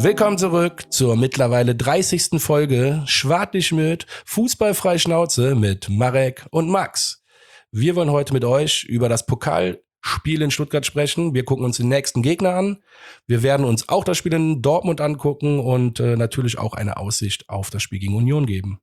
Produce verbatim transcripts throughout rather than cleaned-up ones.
Willkommen zurück zur mittlerweile dreißigsten Folge Schwartlich-Müd, Fußballfrei Schnauze mit Marek und Max. Wir wollen heute mit euch über das Pokalspiel in Stuttgart sprechen. Wir gucken uns den nächsten Gegner an. Wir werden uns auch das Spiel in Dortmund angucken und äh, natürlich auch eine Aussicht auf das Spiel gegen Union geben.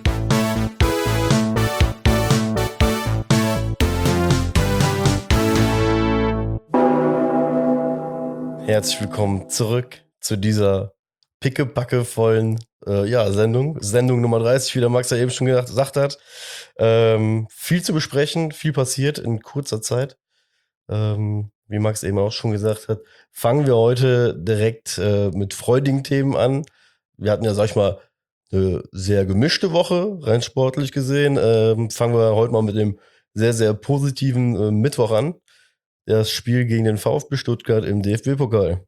Herzlich willkommen zurück zu dieser pickepackevollen äh, ja, Sendung. Sendung Nummer dreißig, wie der Max ja eben schon gesagt hat. Ähm, viel zu besprechen, viel passiert in kurzer Zeit. Ähm, wie Max eben auch schon gesagt hat, fangen wir heute direkt äh, mit freudigen Themen an. Wir hatten ja, sag ich mal, eine sehr gemischte Woche, rein sportlich gesehen. Ähm, fangen wir heute mal mit dem sehr, sehr positiven äh, Mittwoch an. Das Spiel gegen den VfB Stuttgart im D F B-Pokal.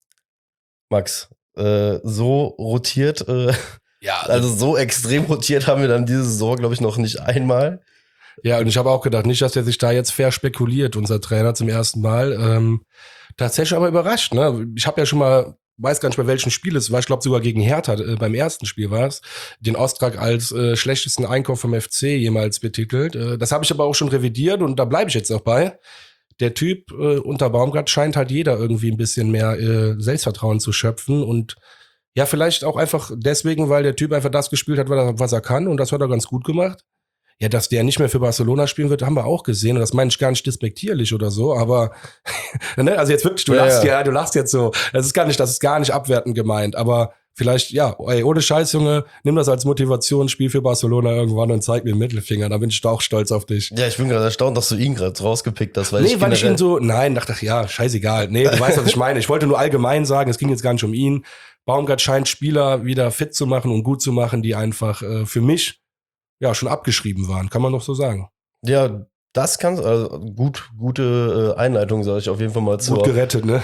Max, äh, so rotiert, äh, ja, also so extrem rotiert haben wir dann diese Saison, glaube ich, noch nicht einmal. Ja, und ich habe auch gedacht, nicht, dass der sich da jetzt fair spekuliert, unser Trainer zum ersten Mal. Ähm, tatsächlich aber überrascht, ne? Ich habe ja schon mal, weiß gar nicht bei welchem Spiel es war, ich glaube sogar gegen Hertha, äh, beim ersten Spiel war es, den Ostrag als äh, schlechtesten Einkauf vom F C jemals betitelt. Äh, das habe ich aber auch schon revidiert und da bleibe ich jetzt auch bei. Der Typ äh, unter Baumgart scheint halt jeder irgendwie ein bisschen mehr äh, Selbstvertrauen zu schöpfen und ja, vielleicht auch einfach deswegen, weil der Typ einfach das gespielt hat, was er, was er kann und das hat er ganz gut gemacht. Ja, dass der nicht mehr für Barcelona spielen wird, haben wir auch gesehen und das meine ich gar nicht despektierlich oder so, aber ne, also jetzt wirklich, du ja, lachst ja. ja, du lachst jetzt so, das ist gar nicht, das ist gar nicht abwertend gemeint, aber vielleicht, ja, ey, ohne Scheiß, Junge, nimm das als Motivation, spiel für Barcelona irgendwann und zeig mir den Mittelfinger, da bin ich auch stolz auf dich. Ja, ich bin gerade erstaunt, dass du ihn gerade rausgepickt hast. Weil nee, ich weil ich ihn so, nein, dachte ich, ja, scheißegal. Nee, du weißt, was ich meine. Ich wollte nur allgemein sagen, es ging jetzt gar nicht um ihn. Baumgart scheint Spieler wieder fit zu machen und gut zu machen, die einfach äh, für mich ja schon abgeschrieben waren, kann man doch so sagen. Ja, das kann, also gut, gute äh, Einleitung, sage ich auf jeden Fall mal zur. Gut gerettet, ne?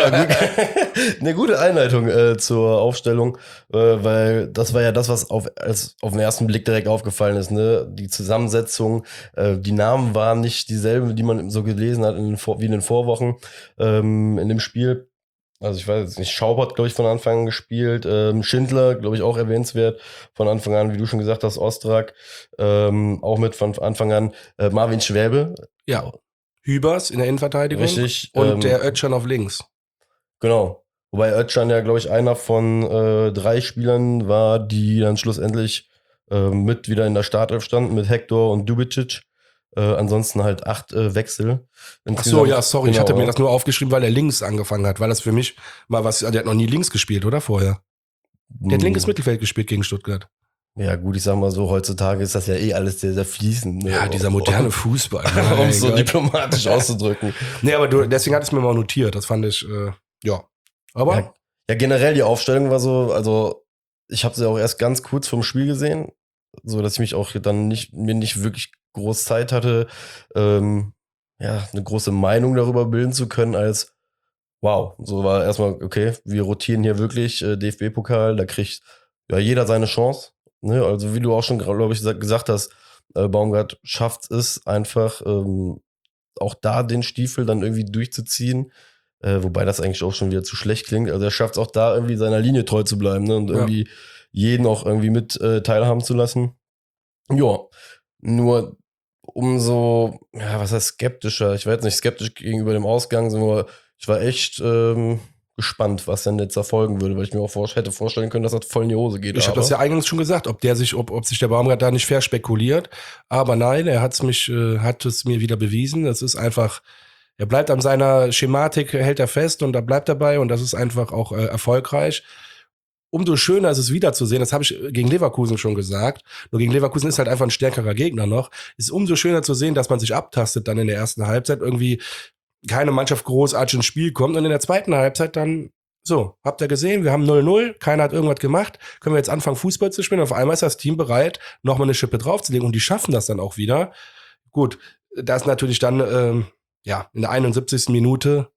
Eine gute Einleitung äh, zur Aufstellung, äh, weil das war ja das, was auf, als, auf den ersten Blick direkt aufgefallen ist, ne? Die Zusammensetzung, äh, die Namen waren nicht dieselben, die man so gelesen hat in den Vor- wie in den Vorwochen ähm, in dem Spiel. Also ich weiß jetzt nicht, Schaub hat, glaube ich, von Anfang an gespielt, ähm, Schindler, glaube ich, auch erwähnenswert von Anfang an, wie du schon gesagt hast, Ostrak, ähm, auch mit von Anfang an, äh, Marvin Schwäbe. Ja, Hübers in der Innenverteidigung. Richtig. Und ähm, der Özcan auf links. Genau. Wobei Özcan ja, glaube ich, einer von äh, drei Spielern war, die dann schlussendlich äh, mit wieder in der Startelf standen, mit Hector und Dubicic. Äh, ansonsten halt acht äh, Wechsel. Ach so, ja, sorry, genau. Ich hatte mir das nur aufgeschrieben, weil er links angefangen hat, weil das für mich mal was, der hat noch nie links gespielt, oder vorher? Der hat linkes Mittelfeld gespielt gegen Stuttgart. Ja gut, ich sag mal so, heutzutage ist das ja eh alles sehr, sehr fließend. Ne? Ja, dieser moderne Fußball. Um es so diplomatisch auszudrücken. Nee, aber du, deswegen hatte ich es mir mal notiert, das fand ich, äh, ja. Aber ja, ja, generell die Aufstellung war so, also ich habe sie auch erst ganz kurz vom Spiel gesehen, so dass ich mich auch dann nicht, mir nicht wirklich groß Zeit hatte, ähm, ja, eine große Meinung darüber bilden zu können, als wow, so war erstmal, okay, wir rotieren hier wirklich äh, D F B-Pokal, da kriegt ja jeder seine Chance, ne? Also wie du auch schon, glaube ich, gesagt hast, äh, Baumgart schafft es einfach, ähm, auch da den Stiefel dann irgendwie durchzuziehen, äh, wobei das eigentlich auch schon wieder zu schlecht klingt, also er schafft es auch da irgendwie seiner Linie treu zu bleiben, ne? Und irgendwie ja. jeden auch irgendwie mit äh, teilhaben zu lassen. Ja, nur umso, ja, was heißt skeptischer? Ich war jetzt nicht skeptisch gegenüber dem Ausgang, sondern ich war echt ähm, gespannt, was denn jetzt erfolgen würde, weil ich mir auch vor, hätte vorstellen können, dass das voll in die Hose geht. Ich habe das ja eingangs schon gesagt, ob der sich, ob, ob sich der Baumgart da nicht fair spekuliert. Aber nein, er hat's mich, äh, hat es mir wieder bewiesen. Das ist einfach, er bleibt an seiner Schematik, hält er fest und da bleibt dabei und das ist einfach auch äh, erfolgreich. Umso schöner ist es wiederzusehen, das habe ich gegen Leverkusen schon gesagt, nur gegen Leverkusen ist halt einfach ein stärkerer Gegner noch, ist umso schöner zu sehen, dass man sich abtastet dann in der ersten Halbzeit, irgendwie keine Mannschaft großartig ins Spiel kommt und in der zweiten Halbzeit dann, so, habt ihr gesehen, wir haben null null, keiner hat irgendwas gemacht, können wir jetzt anfangen Fußball zu spielen, auf einmal ist das Team bereit, nochmal eine Schippe draufzulegen und die schaffen das dann auch wieder. Gut, da ist natürlich dann, ähm, ja, in der einundsiebzigsten Minute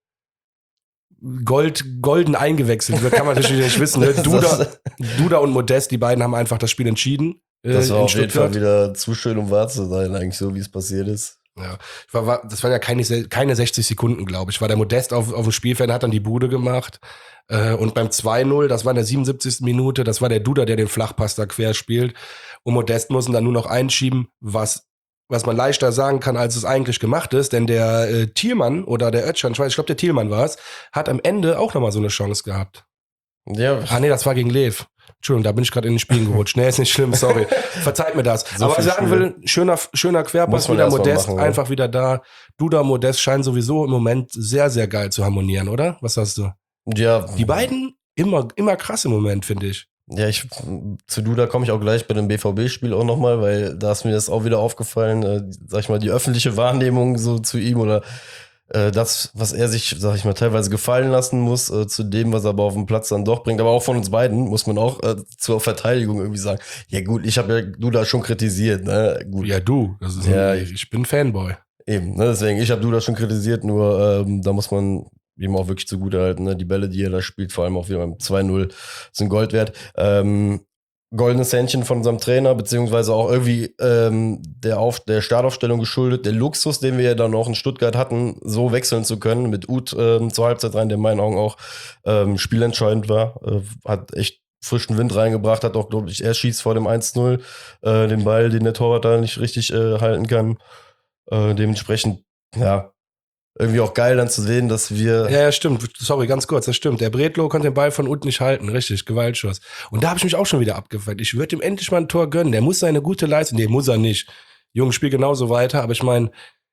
Gold, golden eingewechselt wird, kann man natürlich nicht wissen. Ne? Duda, Duda und Modest, die beiden haben einfach das Spiel entschieden. Äh, das war auf jeden Fall wieder zu schön, um wahr zu sein, eigentlich so, wie es passiert ist. Ja, ich war, war, das waren ja keine, keine sechzig Sekunden, glaube ich. War der Modest auf, auf dem Spielfeld, hat dann die Bude gemacht. Äh, und beim zwei null, das war in der siebenundsiebzigsten Minute, das war der Duda, der den Flachpass da quer spielt. Und Modest mussten dann nur noch einschieben, was, was man leichter sagen kann, als es eigentlich gemacht ist. Denn der äh, Thielmann oder der Özcan, ich weiß, ich glaube, der Thielmann war es, hat am Ende auch nochmal so eine Chance gehabt. Ja. Ah, nee, das war gegen Lev. Entschuldigung, da bin ich gerade in den Spielen gerutscht. Nee, ist nicht schlimm, sorry. Verzeiht mir das. So Aber was ich sagen Spiele. will, schöner, schöner Querpass, wieder Modest, machen, einfach ja. wieder da. Duda, Modest scheinen sowieso im Moment sehr, sehr geil zu harmonieren, oder? Was sagst du? Ja. Die beiden immer, immer krass im Moment, finde ich. Ja, ich, zu Duda komme ich auch gleich bei dem B V B-Spiel auch nochmal, weil da ist mir das auch wieder aufgefallen, äh, sag ich mal, die öffentliche Wahrnehmung so zu ihm oder äh, das, was er sich, sag ich mal, teilweise gefallen lassen muss, äh, zu dem, was er aber auf dem Platz dann doch bringt. Aber auch von uns beiden muss man auch äh, zur Verteidigung irgendwie sagen, ja gut, ich habe ja Duda schon kritisiert, ne? Gut. Ja, du, das ist ja, ein, ich bin Fanboy. Eben, ne? Deswegen, ich habe Duda schon kritisiert, nur ähm, da muss man ihm auch wirklich zugute halten, ne? Die Bälle, die er da spielt, vor allem auch wieder beim zwei null, sind Gold wert. Ähm, goldenes Händchen von unserem Trainer, beziehungsweise auch irgendwie ähm, der, Auf, der Startaufstellung geschuldet, der Luxus, den wir ja dann auch in Stuttgart hatten, so wechseln zu können, mit Uth ähm, zur Halbzeit rein, der in meinen Augen auch ähm, spielentscheidend war, äh, hat echt frischen Wind reingebracht, hat auch, glaube ich, er schießt vor dem eins null äh, den Ball, den der Torwart da nicht richtig äh, halten kann. Äh, dementsprechend, ja, irgendwie auch geil dann zu sehen, dass wir... Ja, ja, stimmt. Sorry, ganz kurz, das stimmt. Der Bredlow konnte den Ball von unten nicht halten. Richtig, Gewaltschuss. Und da habe ich mich auch schon wieder abgefuckt. Ich würde ihm endlich mal ein Tor gönnen. Der muss seine gute Leistung... Nee, muss er nicht. Junge, spiel genauso weiter. Aber ich meine,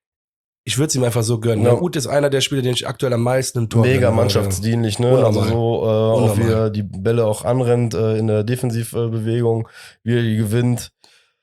ich würde es ihm einfach so gönnen. Ja. Uth ist einer der Spieler, den ich aktuell am meisten im Tor Mega mannschaftsdienlich, ne? Unnormal. Also so, äh, auch wie er die Bälle auch anrennt äh, in der Defensivbewegung, wie er die gewinnt.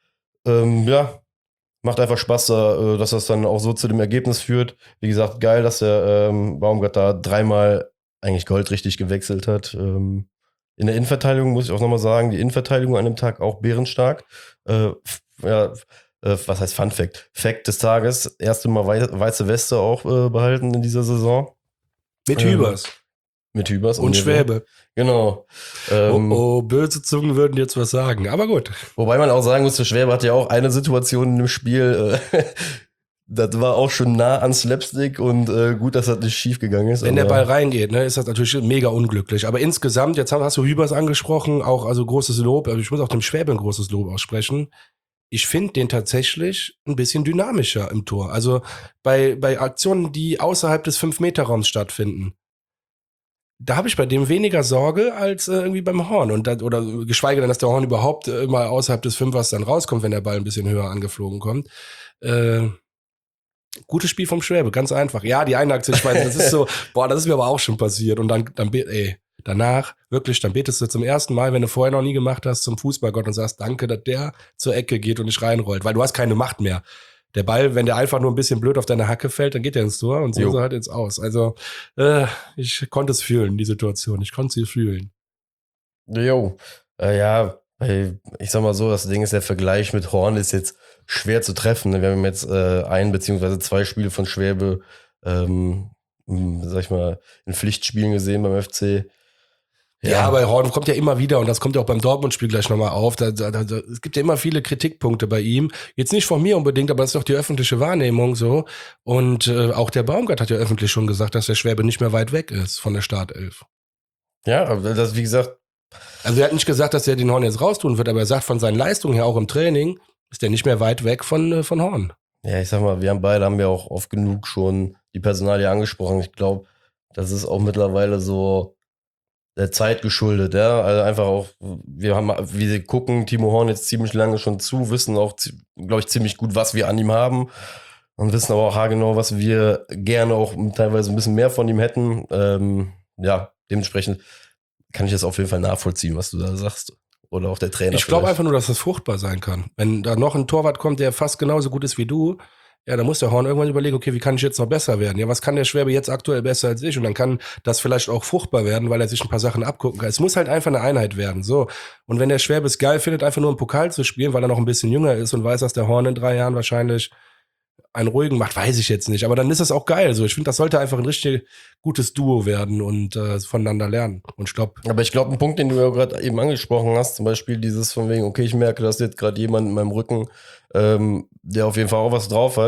Ähm, ja, macht einfach Spaß, dass das dann auch so zu dem Ergebnis führt. Wie gesagt, geil, dass der ähm, Baumgart da dreimal eigentlich goldrichtig gewechselt hat. Ähm, in der Innenverteidigung muss ich auch nochmal sagen, die Innenverteidigung an dem Tag auch bärenstark. Äh, ja, äh, was heißt Fun Fact? Fact des Tages, erste Mal wei- weiße Weste auch äh, behalten in dieser Saison. Mit Hübers. Ähm, mit Hübers. Und, und Schwäbe. Genau. Ähm, oh, oh, böse Zungen würden jetzt was sagen, aber gut. Wobei man auch sagen muss, der Schwäbe hat ja auch eine Situation in dem Spiel, äh, das war auch schon nah an Slapstick und äh, gut, dass das nicht schief gegangen ist. Wenn der Ball reingeht, ne, ist das natürlich mega unglücklich. Aber insgesamt, jetzt hast du Hübers angesprochen, auch also großes Lob, also ich muss auch dem Schwäbe ein großes Lob aussprechen. Ich finde den tatsächlich ein bisschen dynamischer im Tor. Also bei, bei Aktionen, die außerhalb des fünf-Meter-Raums stattfinden, da habe ich bei dem weniger Sorge als äh, irgendwie beim Horn. Und da, oder geschweige denn, dass der Horn überhaupt äh, immer außerhalb des Fünfers dann rauskommt, wenn der Ball ein bisschen höher angeflogen kommt. Äh, gutes Spiel vom Schwäbe, ganz einfach. Ja, die eine Aktion, ich weiß, das ist so, boah, das ist mir aber auch schon passiert. Und dann, dann ey, danach, wirklich, dann betest du zum ersten Mal, wenn du vorher noch nie gemacht hast, zum Fußballgott und sagst, danke, dass der zur Ecke geht und nicht reinrollt, weil du hast keine Macht mehr. Der Ball, wenn der einfach nur ein bisschen blöd auf deine Hacke fällt, dann geht der ins Tor und so ist er halt jetzt aus. Also, äh, ich konnte es fühlen, die Situation. Ich konnte sie fühlen. Jo, äh, ja, ich sag mal so, das Ding ist, der Vergleich mit Horn ist jetzt schwer zu treffen. Wir haben jetzt äh, ein beziehungsweise zwei Spiele von Schwäbe, ähm, sag ich mal, in Pflichtspielen gesehen beim F C. Ja, ja, aber Horn kommt ja immer wieder und das kommt ja auch beim Dortmund-Spiel gleich nochmal auf. Da, da, da, es gibt ja immer viele Kritikpunkte bei ihm. Jetzt nicht von mir unbedingt, aber das ist doch die öffentliche Wahrnehmung so. Und äh, auch der Baumgart hat ja öffentlich schon gesagt, dass der Schwäbe nicht mehr weit weg ist von der Startelf. Ja, aber das, wie gesagt. Also er hat nicht gesagt, dass er den Horn jetzt raustun wird, aber er sagt von seinen Leistungen her auch im Training, ist der nicht mehr weit weg von, von Horn. Ja, ich sag mal, wir haben beide haben ja auch oft genug schon die Personalie angesprochen. Ich glaube, das ist auch mittlerweile so der Zeit geschuldet, ja. Also einfach auch, wir haben, wir gucken Timo Horn jetzt ziemlich lange schon zu, wissen auch, glaube ich, ziemlich gut, was wir an ihm haben und wissen aber auch haargenau, was wir gerne auch teilweise ein bisschen mehr von ihm hätten. Ähm, ja, dementsprechend kann ich das auf jeden Fall nachvollziehen, was du da sagst. Oder auch der Trainer. Ich glaube einfach nur, dass das fruchtbar sein kann. Wenn da noch ein Torwart kommt, der fast genauso gut ist wie du, ja, dann muss der Horn irgendwann überlegen, okay, wie kann ich jetzt noch besser werden? Ja, was kann der Schwäbe jetzt aktuell besser als ich? Und dann kann das vielleicht auch fruchtbar werden, weil er sich ein paar Sachen abgucken kann. Es muss halt einfach eine Einheit werden, so. Und wenn der Schwäbe es geil findet, einfach nur im Pokal zu spielen, weil er noch ein bisschen jünger ist und weiß, dass der Horn in drei Jahren wahrscheinlich einen ruhigen macht, weiß ich jetzt nicht. Aber dann ist das auch geil. So, ich finde, das sollte einfach ein richtig gutes Duo werden und äh, voneinander lernen. Und stopp. Aber ich glaube, ein Punkt, den du ja gerade eben angesprochen hast, zum Beispiel dieses von wegen, okay, ich merke, dass jetzt gerade jemand in meinem Rücken, ähm, der auf jeden Fall auch was drauf hat.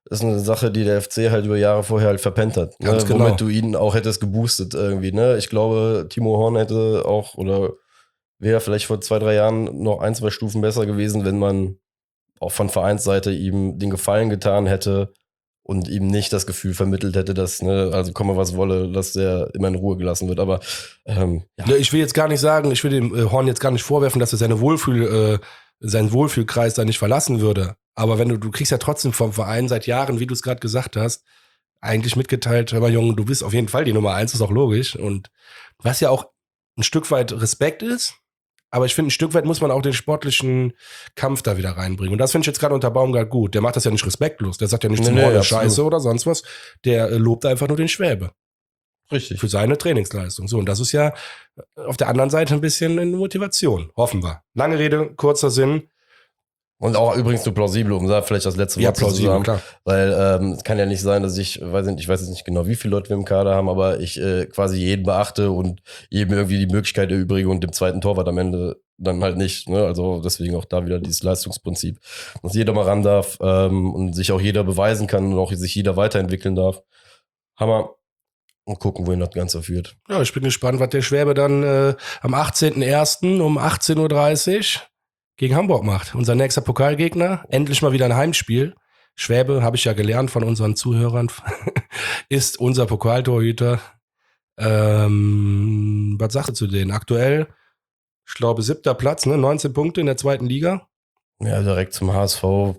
ist eine Sache, die der F C halt über Jahre vorher halt verpennt hat. Ganz Ne? genau. Womit du ihn auch hättest geboostet irgendwie. Ne? Ich glaube, Timo Horn hätte auch oder wäre vielleicht vor zwei, drei Jahren noch ein, zwei Stufen besser gewesen, wenn man auch von Vereinsseite ihm den Gefallen getan hätte und ihm nicht das Gefühl vermittelt hätte, dass, ne, also komme was wolle, dass der immer in Ruhe gelassen wird. Aber ähm, ja. Ja, ich will jetzt gar nicht sagen, ich will dem äh, Horn jetzt gar nicht vorwerfen, dass er seine Wohlfühl, äh, seinen Wohlfühlkreis da nicht verlassen würde. Aber wenn du, du kriegst ja trotzdem vom Verein seit Jahren, wie du es gerade gesagt hast, eigentlich mitgeteilt, hör mal Junge, du bist auf jeden Fall die Nummer eins, ist auch logisch. Und was ja auch ein Stück weit Respekt ist, aber ich finde, ein Stück weit muss man auch den sportlichen Kampf da wieder reinbringen. Und das finde ich jetzt gerade unter Baumgart gut. Der macht das ja nicht respektlos. Der sagt ja nicht Nee, zum nee, Horn, absolut. Scheiße oder sonst was. Der äh, lobt einfach nur den Schwäbe Richtig. für seine Trainingsleistung. So, und das ist ja auf der anderen Seite ein bisschen eine Motivation. Hoffen wir. Lange Rede, kurzer Sinn. Und auch übrigens nur plausibel, um da vielleicht das letzte Ja, Wort zu plausibel, sagen. klar. Weil ähm, es kann ja nicht sein, dass ich, weiß nicht, ich weiß jetzt nicht genau, wie viele Leute wir im Kader haben, aber ich äh, quasi jeden beachte und jedem irgendwie die Möglichkeit erübrige und dem zweiten Torwart am Ende dann halt nicht. Ne? Also deswegen auch da wieder dieses Leistungsprinzip, dass jeder mal ran darf ähm, und sich auch jeder beweisen kann und auch sich jeder weiterentwickeln darf. Hammer. Und gucken, wohin das Ganze führt. Ja, ich bin gespannt, was der Schwäbe dann äh, am achtzehnten ersten um achtzehn Uhr dreißig gegen Hamburg macht. Unser nächster Pokalgegner. Endlich mal wieder ein Heimspiel. Schwäbe, habe ich ja gelernt von unseren Zuhörern, ist unser Pokaltorhüter. Ähm, was sagst du zu denen? Aktuell, ich glaube, siebter Platz, ne? neunzehn Punkte in der zweiten Liga. Ja, direkt zum H S V.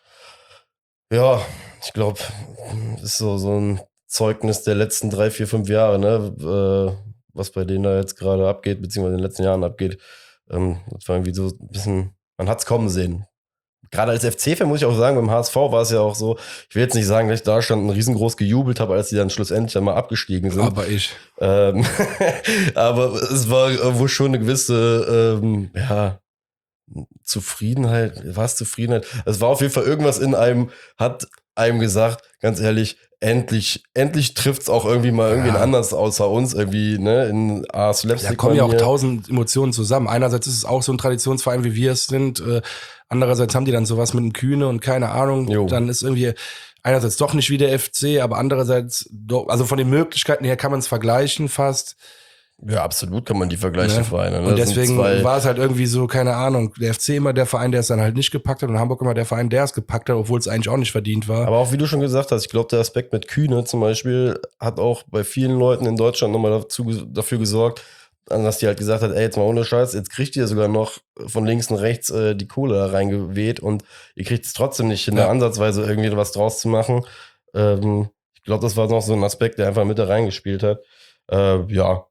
Ja, ich glaube, ist so, so ein Zeugnis der letzten drei, vier, fünf Jahre, ne? Äh, was bei denen da jetzt gerade abgeht, beziehungsweise in den letzten Jahren abgeht. Ähm, das war irgendwie so ein bisschen, man hat es kommen sehen. Gerade als F C-Fan muss ich auch sagen, beim H S V war es ja auch so, ich will jetzt nicht sagen, dass ich da stand und riesengroß gejubelt habe, als die dann schlussendlich dann mal abgestiegen sind. Aber ich. Ähm, aber es war wohl schon eine gewisse, ähm, ja, Zufriedenheit, war es Zufriedenheit? Es war auf jeden Fall irgendwas in einem, hat einem gesagt, ganz ehrlich, endlich, endlich trifft's auch irgendwie mal irgendwen Ja. anders außer uns, irgendwie, ne, in A Slapstick. Da kommen ja auch tausend Emotionen zusammen. Einerseits ist es auch so ein Traditionsverein, wie wir es sind. Äh, andererseits haben die dann sowas mit dem Kühne und keine Ahnung. Jo. Dann ist irgendwie einerseits doch nicht wie der F C, aber andererseits doch, also von den Möglichkeiten her kann man es vergleichen fast. Ja, absolut kann man die vergleichen, Ne? Vereine. Ne? Und Das sind deswegen zwei- war es halt irgendwie so, keine Ahnung, der F C immer der Verein, der es dann halt nicht gepackt hat und Hamburg immer der Verein, der es gepackt hat, obwohl es eigentlich auch nicht verdient war. Aber auch wie du schon gesagt hast, ich glaube, der Aspekt mit Kühne zum Beispiel hat auch bei vielen Leuten in Deutschland nochmal dazu, dafür gesorgt, dass die halt gesagt hat, ey, jetzt mal ohne Scheiß, jetzt kriegt ihr sogar noch von links und rechts äh, die Kohle da reingeweht und ihr kriegt es trotzdem nicht in der Ja. Ansatzweise irgendwie was draus zu machen. Ähm, ich glaube, das war noch so ein Aspekt, der einfach mit da reingespielt hat. Äh, ja.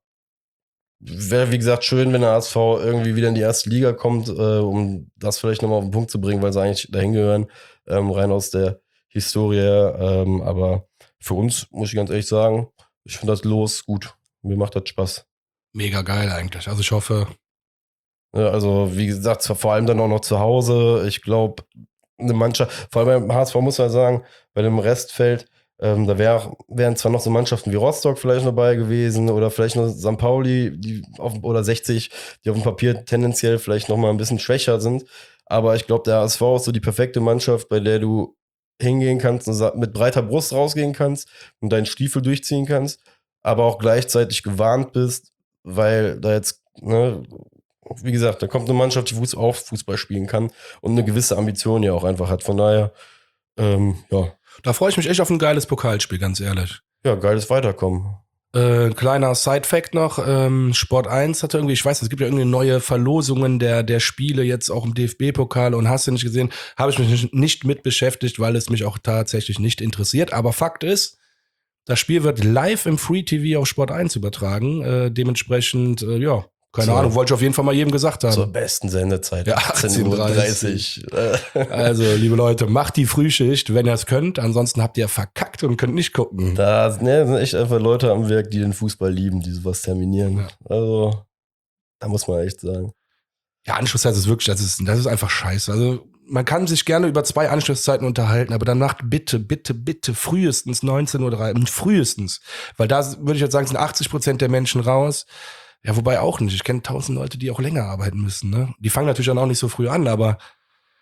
Wäre, wie gesagt, schön, wenn der A S V irgendwie wieder in die erste Liga kommt, äh, um das vielleicht nochmal auf den Punkt zu bringen, weil sie eigentlich dahin gehören, ähm, rein aus der Historie. Ähm, aber für uns, muss ich ganz ehrlich sagen, ich finde das Los gut. Mir macht das Spaß. Mega geil eigentlich. Also ich hoffe, Ja, also, wie gesagt, vor allem dann auch noch zu Hause. Ich glaube, eine Mannschaft, vor allem beim H S V muss man sagen, bei dem Restfeld, ähm, da wär, wären zwar noch so Mannschaften wie Rostock vielleicht dabei gewesen oder vielleicht noch Sankt Pauli die auf, oder sechzig, die auf dem Papier tendenziell vielleicht noch mal ein bisschen schwächer sind. Aber ich glaube, der H S V ist so die perfekte Mannschaft, bei der du hingehen kannst und sa- mit breiter Brust rausgehen kannst und deinen Stiefel durchziehen kannst, aber auch gleichzeitig gewarnt bist, weil da jetzt, ne, wie gesagt, da kommt eine Mannschaft, die Fuß- auch Fußball spielen kann und eine gewisse Ambition ja auch einfach hat. Von daher, ähm, ja, da freue ich mich echt auf ein geiles Pokalspiel, ganz ehrlich. ja, geiles Weiterkommen. Äh, kleiner Side-Fact noch, ähm, Sport eins hatte irgendwie, ich weiß, es gibt ja irgendwie neue Verlosungen der, der Spiele, jetzt auch im D F B-Pokal und hast du nicht gesehen, habe ich mich nicht, nicht mit beschäftigt, weil es mich auch tatsächlich nicht interessiert. Aber Fakt ist, das Spiel wird live im Free-T V auf Sport eins übertragen. Äh, dementsprechend, äh, ja, keine So. Ahnung, wollte ich auf jeden Fall mal jedem gesagt haben. Zur besten Sendezeit. Ja, achtzehn Uhr dreißig. Also, liebe Leute, macht die Frühschicht, wenn ihr es könnt. Ansonsten habt ihr verkackt und könnt nicht gucken. Da ne, sind echt einfach Leute am Werk, die den Fußball lieben, die sowas terminieren. Ja. Also, da muss man echt sagen. Ja, Anschlusszeit ist wirklich, das ist, das ist einfach scheiße. Also, man kann sich gerne über zwei Anschlusszeiten unterhalten, aber dann macht bitte, bitte, bitte frühestens neunzehn Uhr dreißig. Frühestens. Weil da würde ich jetzt sagen, sind achtzig Prozent der Menschen raus. Ja, wobei auch nicht. Ich kenne tausend Leute, die auch länger arbeiten müssen. Ne? Die fangen natürlich dann auch nicht so früh an, aber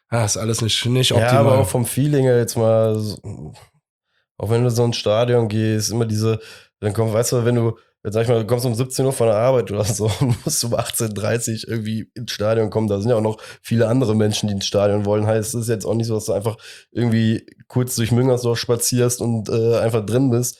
Ah, ist alles nicht, nicht Ja, optimal. aber auch vom Feeling her jetzt mal, so, auch wenn du so ins Stadion gehst, immer diese, dann kommt, weißt du, wenn du, jetzt sag ich mal, du kommst um siebzehn Uhr von der Arbeit oder so und musst um achtzehn Uhr dreißig irgendwie ins Stadion kommen, da sind ja auch noch viele andere Menschen, die ins Stadion wollen. Heißt, es ist jetzt auch nicht so, dass du einfach irgendwie kurz durch Müngersdorf spazierst und äh, einfach drin bist.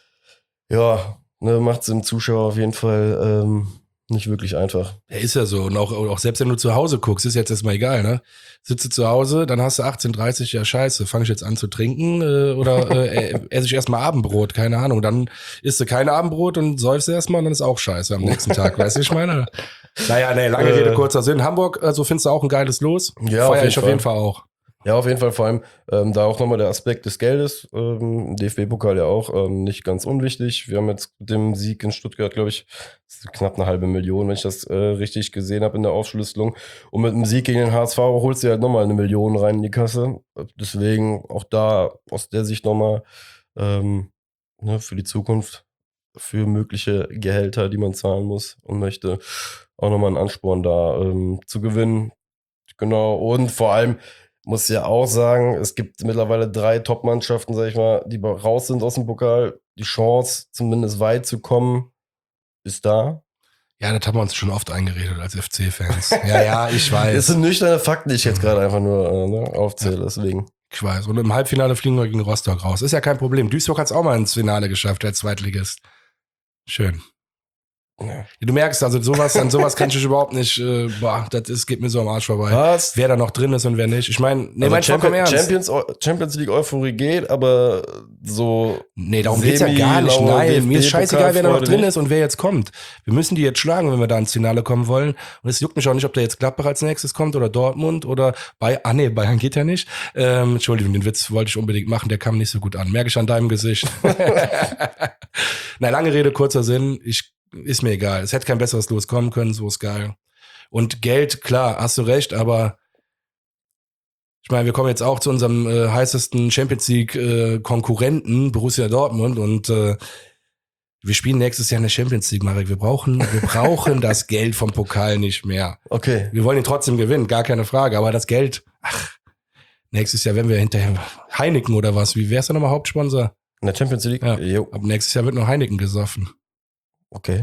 Ja, ne, macht es dem Zuschauer auf jeden Fall ähm, nicht wirklich einfach. Ja, ist ja so. Und auch, auch selbst wenn du zu Hause guckst, ist jetzt erstmal egal, ne? Sitze zu Hause, dann hast du achtzehn Uhr dreißig, ja scheiße, fange ich jetzt an zu trinken äh, oder äh, esse ich erstmal Abendbrot, keine Ahnung. Dann isst du kein Abendbrot und säufst erstmal und dann ist auch scheiße am nächsten Tag, weißt du, ich meine? Naja, nee, lange Äh, Rede, kurzer Sinn. Hamburg, also findest du auch ein geiles Los? Ja, auf Feier jeden ich auf Fall. jeden Fall auch. Ja, auf jeden Fall, vor allem ähm, da auch nochmal der Aspekt des Geldes, ähm, D F B-Pokal ja auch ähm, nicht ganz unwichtig. Wir haben jetzt mit dem Sieg in Stuttgart, glaube ich, knapp eine halbe Million, wenn ich das äh, richtig gesehen habe in der Aufschlüsselung. Und mit dem Sieg gegen den H S V holst du halt nochmal eine Million rein in die Kasse. Deswegen auch da aus der Sicht nochmal ähm, ne, für die Zukunft, für mögliche Gehälter, die man zahlen muss und möchte, auch nochmal einen Ansporn da ähm, zu gewinnen. Genau, und vor allem muss ja auch sagen, es gibt mittlerweile drei Top-Mannschaften, sag ich mal, die raus sind aus dem Pokal. Die Chance, zumindest weit zu kommen, ist da. Ja, das haben wir uns schon oft eingeredet als F C-Fans. Ja, ja, ich weiß. Das sind nüchterne Fakten, die ich jetzt gerade einfach nur äh, ne, aufzähle, ja. Deswegen. Ich weiß. Und im Halbfinale fliegen wir gegen Rostock raus. Ist ja kein Problem. Duisburg hat es auch mal ins Finale geschafft, der Zweitligist. Schön. Ja. Du merkst, also sowas, an sowas kann ich mich überhaupt nicht, äh, boah, das ist, geht mir so am Arsch vorbei. Was? Wer da noch drin ist und wer nicht. Ich meine, nee, also mein Champion, ernst. Champions, Champions League Euphorie geht, aber so. Nee, darum geht's ja gar nicht. Nein, mir ist scheißegal, wer da noch drin ist und wer jetzt kommt. Wir müssen die jetzt schlagen, wenn wir da ins Finale kommen wollen. Und es juckt mich auch nicht, ob da jetzt Gladbach als nächstes kommt oder Dortmund oder Bayern. Ah, nee, Bayern geht ja nicht. Ähm, Entschuldigung, den Witz wollte ich unbedingt machen, der kam nicht so gut an. Merke ich an deinem Gesicht. Na, lange Rede, kurzer Sinn. Ich Ist mir egal. Es hätte kein besseres Los kommen können, so ist geil. Und Geld, klar, hast du recht, aber ich meine, wir kommen jetzt auch zu unserem äh, heißesten Champions League äh, Konkurrenten, Borussia Dortmund, und äh, wir spielen nächstes Jahr in der Champions League, Marek. Wir brauchen, wir brauchen das Geld vom Pokal nicht mehr. Okay. Wir wollen ihn trotzdem gewinnen, gar keine Frage, aber das Geld, ach, nächstes Jahr, wenn wir hinterher Heineken oder was, wie wär's denn nochmal Hauptsponsor? In der Champions League? Ja. Ab nächstes Jahr wird nur Heineken gesoffen. Okay.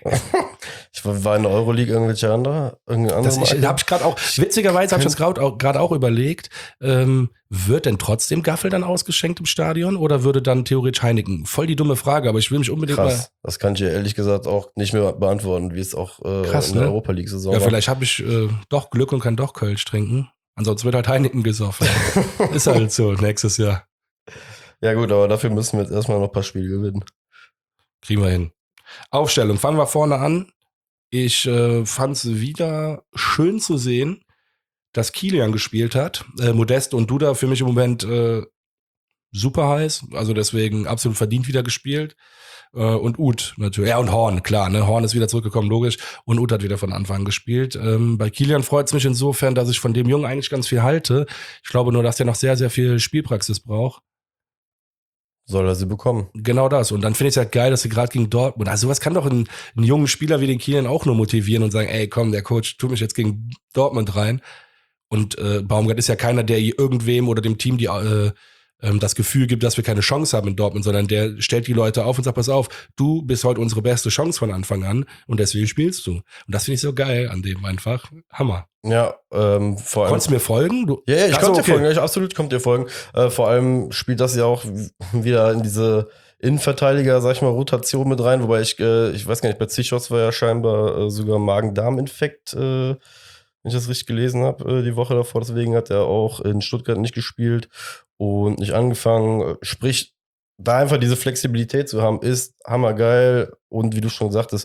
Ich war in der Euroleague irgendwelche andere? Irgendeine andere das ich, da habe ich gerade auch, witzigerweise habe ich das gerade auch, grad auch überlegt, ähm, wird denn trotzdem Gaffel dann ausgeschenkt im Stadion oder würde dann theoretisch Heineken? Voll die dumme Frage, aber ich will mich unbedingt Krass. mal... Das kann ich dir ehrlich gesagt auch nicht mehr beantworten, wie es auch äh, Krass, in der ne? Europa League-Saison Ja, war. vielleicht habe ich äh, doch Glück und kann doch Kölsch trinken. Ansonsten wird halt Heineken gesoffen. Ist halt so, nächstes Jahr. Ja gut, aber dafür müssen wir jetzt erstmal noch ein paar Spiele gewinnen. Kriegen wir hin. Aufstellung, fangen wir vorne an. Ich äh, fand es wieder schön zu sehen, dass Kilian gespielt hat. Äh, Modeste und Duda für mich im Moment äh, super heiß. Also deswegen absolut verdient wieder gespielt. Äh, und Uth natürlich. Ja, und Horn, klar. Ne? Horn ist wieder zurückgekommen, logisch. Und Uth hat wieder von Anfang an gespielt. Ähm, bei Kilian freut es mich insofern, dass ich von dem Jungen eigentlich ganz viel halte. Ich glaube nur, dass der noch sehr, sehr viel Spielpraxis braucht. Soll er sie bekommen. Genau das. Und dann finde ich es halt geil, dass sie gerade gegen Dortmund, also sowas kann doch einen, einen jungen Spieler wie den Kilian auch nur motivieren und sagen, ey, komm, der Coach tut mich jetzt gegen Dortmund rein. Und äh, Baumgart ist ja keiner, der irgendwem oder dem Team die äh, ähm, das Gefühl gibt, dass wir keine Chance haben in Dortmund, sondern der stellt die Leute auf und sagt, pass auf, du bist heute unsere beste Chance von Anfang an und deswegen spielst du. Und das finde ich so geil an dem einfach. Hammer. Ja, ähm, vor allem. Konntest du mir folgen? Du, ja, ja, ich also, konnte okay. dir folgen, ja, ich, absolut konnte dir folgen. Äh, vor allem spielt das ja auch wieder in diese Innenverteidiger, sag ich mal, Rotation mit rein, wobei ich, äh, ich weiß gar nicht, bei Zichos war ja scheinbar äh, sogar Magen-Darm-Infekt, äh, wenn ich das richtig gelesen habe, äh, die Woche davor. Deswegen hat er auch in Stuttgart nicht gespielt und nicht angefangen. Sprich, da einfach diese Flexibilität zu haben, ist hammergeil. Und wie du schon sagtest,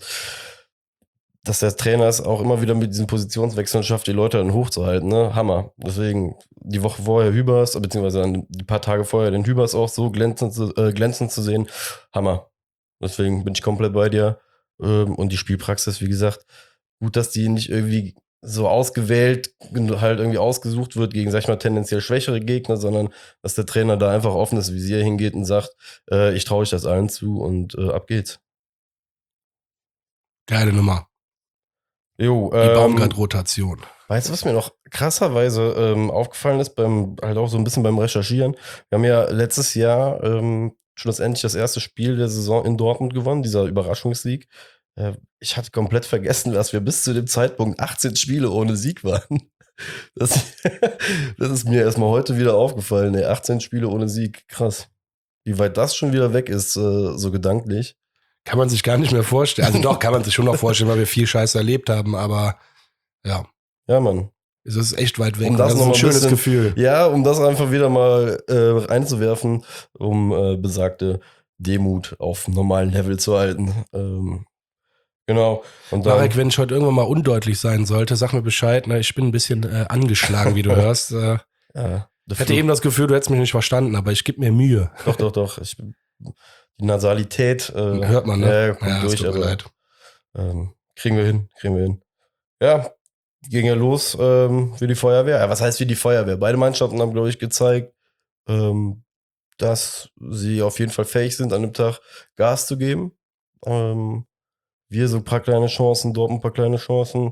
dass der Trainer es auch immer wieder mit diesen Positionswechseln schafft, die Leute dann hochzuhalten, ne? Hammer. Deswegen die Woche vorher Hübers, beziehungsweise die paar Tage vorher den Hübers auch so glänzend zu, äh, glänzend zu sehen, Hammer. Deswegen bin ich komplett bei dir. Ähm, und die Spielpraxis, wie gesagt, gut, dass die nicht irgendwie so ausgewählt, halt irgendwie ausgesucht wird gegen, sag ich mal, tendenziell schwächere Gegner, sondern dass der Trainer da einfach offenes Visier hingeht und sagt, äh, ich traue euch das allen zu und äh, ab geht's. Geile Nummer. Jo, Die ähm, Baumgart-Rotation. Weißt du, was mir noch krasserweise ähm, aufgefallen ist, beim, halt auch so ein bisschen beim Recherchieren? Wir haben ja letztes Jahr ähm, schlussendlich das erste Spiel der Saison in Dortmund gewonnen, dieser Überraschungssieg. Äh, ich hatte komplett vergessen, dass wir bis zu dem Zeitpunkt achtzehn Spiele ohne Sieg waren. Das, das ist mir erstmal heute wieder aufgefallen. Ey, achtzehn Spiele ohne Sieg, krass. Wie weit das schon wieder weg ist, äh, so gedanklich. Kann man sich gar nicht mehr vorstellen. Also doch, kann man sich schon noch vorstellen, weil wir viel Scheiße erlebt haben, aber ja, Ja, Mann. es ist echt weit weg. Um Und das das ist noch ein mal ein schönes bisschen- Gefühl. Ja, um das einfach wieder mal äh, einzuwerfen, um äh, besagte Demut auf normalen Level zu halten. Ähm, genau. Und dann, Marek, wenn ich heute irgendwann mal undeutlich sein sollte, sag mir Bescheid. Ne? Ich bin ein bisschen äh, angeschlagen, wie du hörst. Äh, ja, ich hatte eben das Gefühl, du hättest mich nicht verstanden, aber ich gebe mir Mühe. doch, doch, doch. Ich, die Nasalität äh, Hört man, ne? ja, kommt Ja, es durch, tut mir aber leid. ähm, kriegen wir hin, kriegen wir hin. Ja, ging ja los ähm, wie die Feuerwehr. Ja, was heißt wie die Feuerwehr? Beide Mannschaften haben, glaube ich, gezeigt, ähm, dass sie auf jeden Fall fähig sind, an dem Tag Gas zu geben. Ähm, wir so ein paar kleine Chancen, Dortmund ein paar kleine Chancen.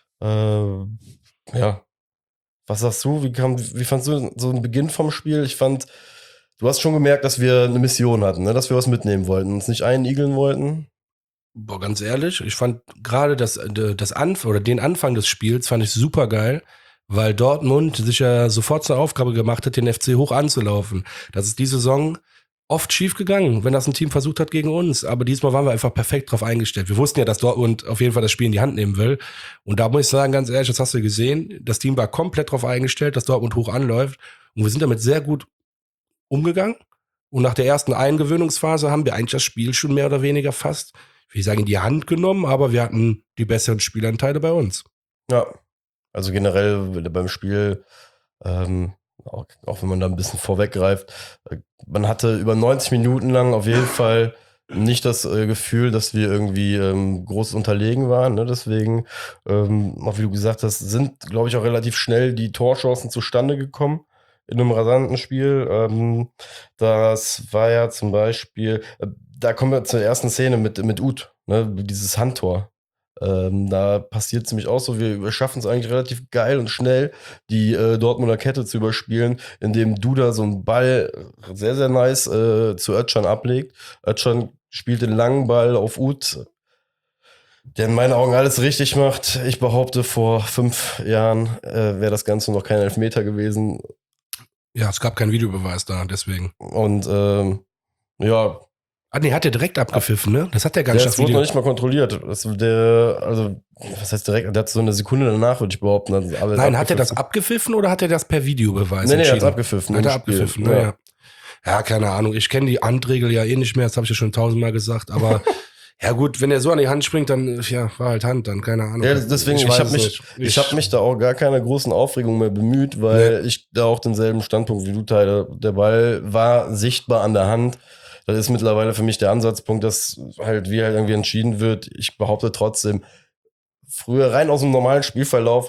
Äh, ja, was sagst du? Wie, kam, wie fandst du so den Beginn vom Spiel? Ich fand, du hast schon gemerkt, dass wir eine Mission hatten, ne? Dass wir was mitnehmen wollten, uns nicht einigeln wollten. Boah, ganz ehrlich, ich fand gerade das, äh, das Anf oder den Anfang des Spiels fand ich super geil, weil Dortmund sich ja sofort zur Aufgabe gemacht hat, den F C hoch anzulaufen. Das ist die Saison oft schief gegangen, wenn das ein Team versucht hat gegen uns. Aber diesmal waren wir einfach perfekt drauf eingestellt. Wir wussten ja, dass Dortmund auf jeden Fall das Spiel in die Hand nehmen will. Und da muss ich sagen, ganz ehrlich, das hast du gesehen, das Team war komplett drauf eingestellt, dass Dortmund hoch anläuft. Und wir sind damit sehr gut umgegangen. Und nach der ersten Eingewöhnungsphase haben wir eigentlich das Spiel schon mehr oder weniger fast, ich will sagen, in die Hand genommen, aber wir hatten die besseren Spielanteile bei uns. Ja, also generell beim Spiel, ähm, auch, auch wenn man da ein bisschen vorweggreift, äh, man hatte über neunzig Minuten lang auf jeden Fall nicht das äh, Gefühl, dass wir irgendwie ähm, groß unterlegen waren. Ne? Deswegen, ähm, auch wie du gesagt hast, sind, glaube ich, auch relativ schnell die Torchancen zustande gekommen in einem rasanten Spiel. Ähm, das war ja zum Beispiel, äh, da kommen wir zur ersten Szene mit, mit Uth, ne? Dieses Handtor. Ähm, da passiert es nämlich auch so, wir, wir schaffen es eigentlich relativ geil und schnell, die äh, Dortmunder Kette zu überspielen, indem Duda so einen Ball sehr, sehr nice äh, zu Özcan ablegt. Özcan spielt den langen Ball auf Uth, der in meinen Augen alles richtig macht. Ich behaupte, vor fünf Jahren äh, wäre das Ganze noch kein Elfmeter gewesen. Ja, es gab keinen Videobeweis da, deswegen. Und ähm, ja, Ah, nee, hat er direkt abgepfiffen, ne? Das hat er gar der nicht, das das wurde Video. noch nicht mal kontrolliert. Das, der, also, was heißt direkt? Der hat so eine Sekunde danach, würde ich behaupten. hat alles Nein, hat er das abgepfiffen. abgepfiffen oder hat er das per Videobeweis Nee, nee, er hat entschieden? abgepfiffen. Hat im er Spiel. abgepfiffen, Ja. naja. Ja, keine Ahnung. Ich kenne die Handregel ja eh nicht mehr, das habe ich ja schon tausendmal gesagt, aber ja gut, wenn er so an die Hand springt, dann ja, war halt Hand, dann keine Ahnung. Ja, deswegen, ich, weiß habe es mich, nicht. ich, hab mich da auch gar keiner großen Aufregung mehr bemüht, weil ich da auch denselben Standpunkt wie du teile. Der Ball war sichtbar an der Hand. Das ist mittlerweile für mich der Ansatzpunkt, dass halt wie halt irgendwie entschieden wird. Ich behaupte trotzdem, früher rein aus dem normalen Spielverlauf,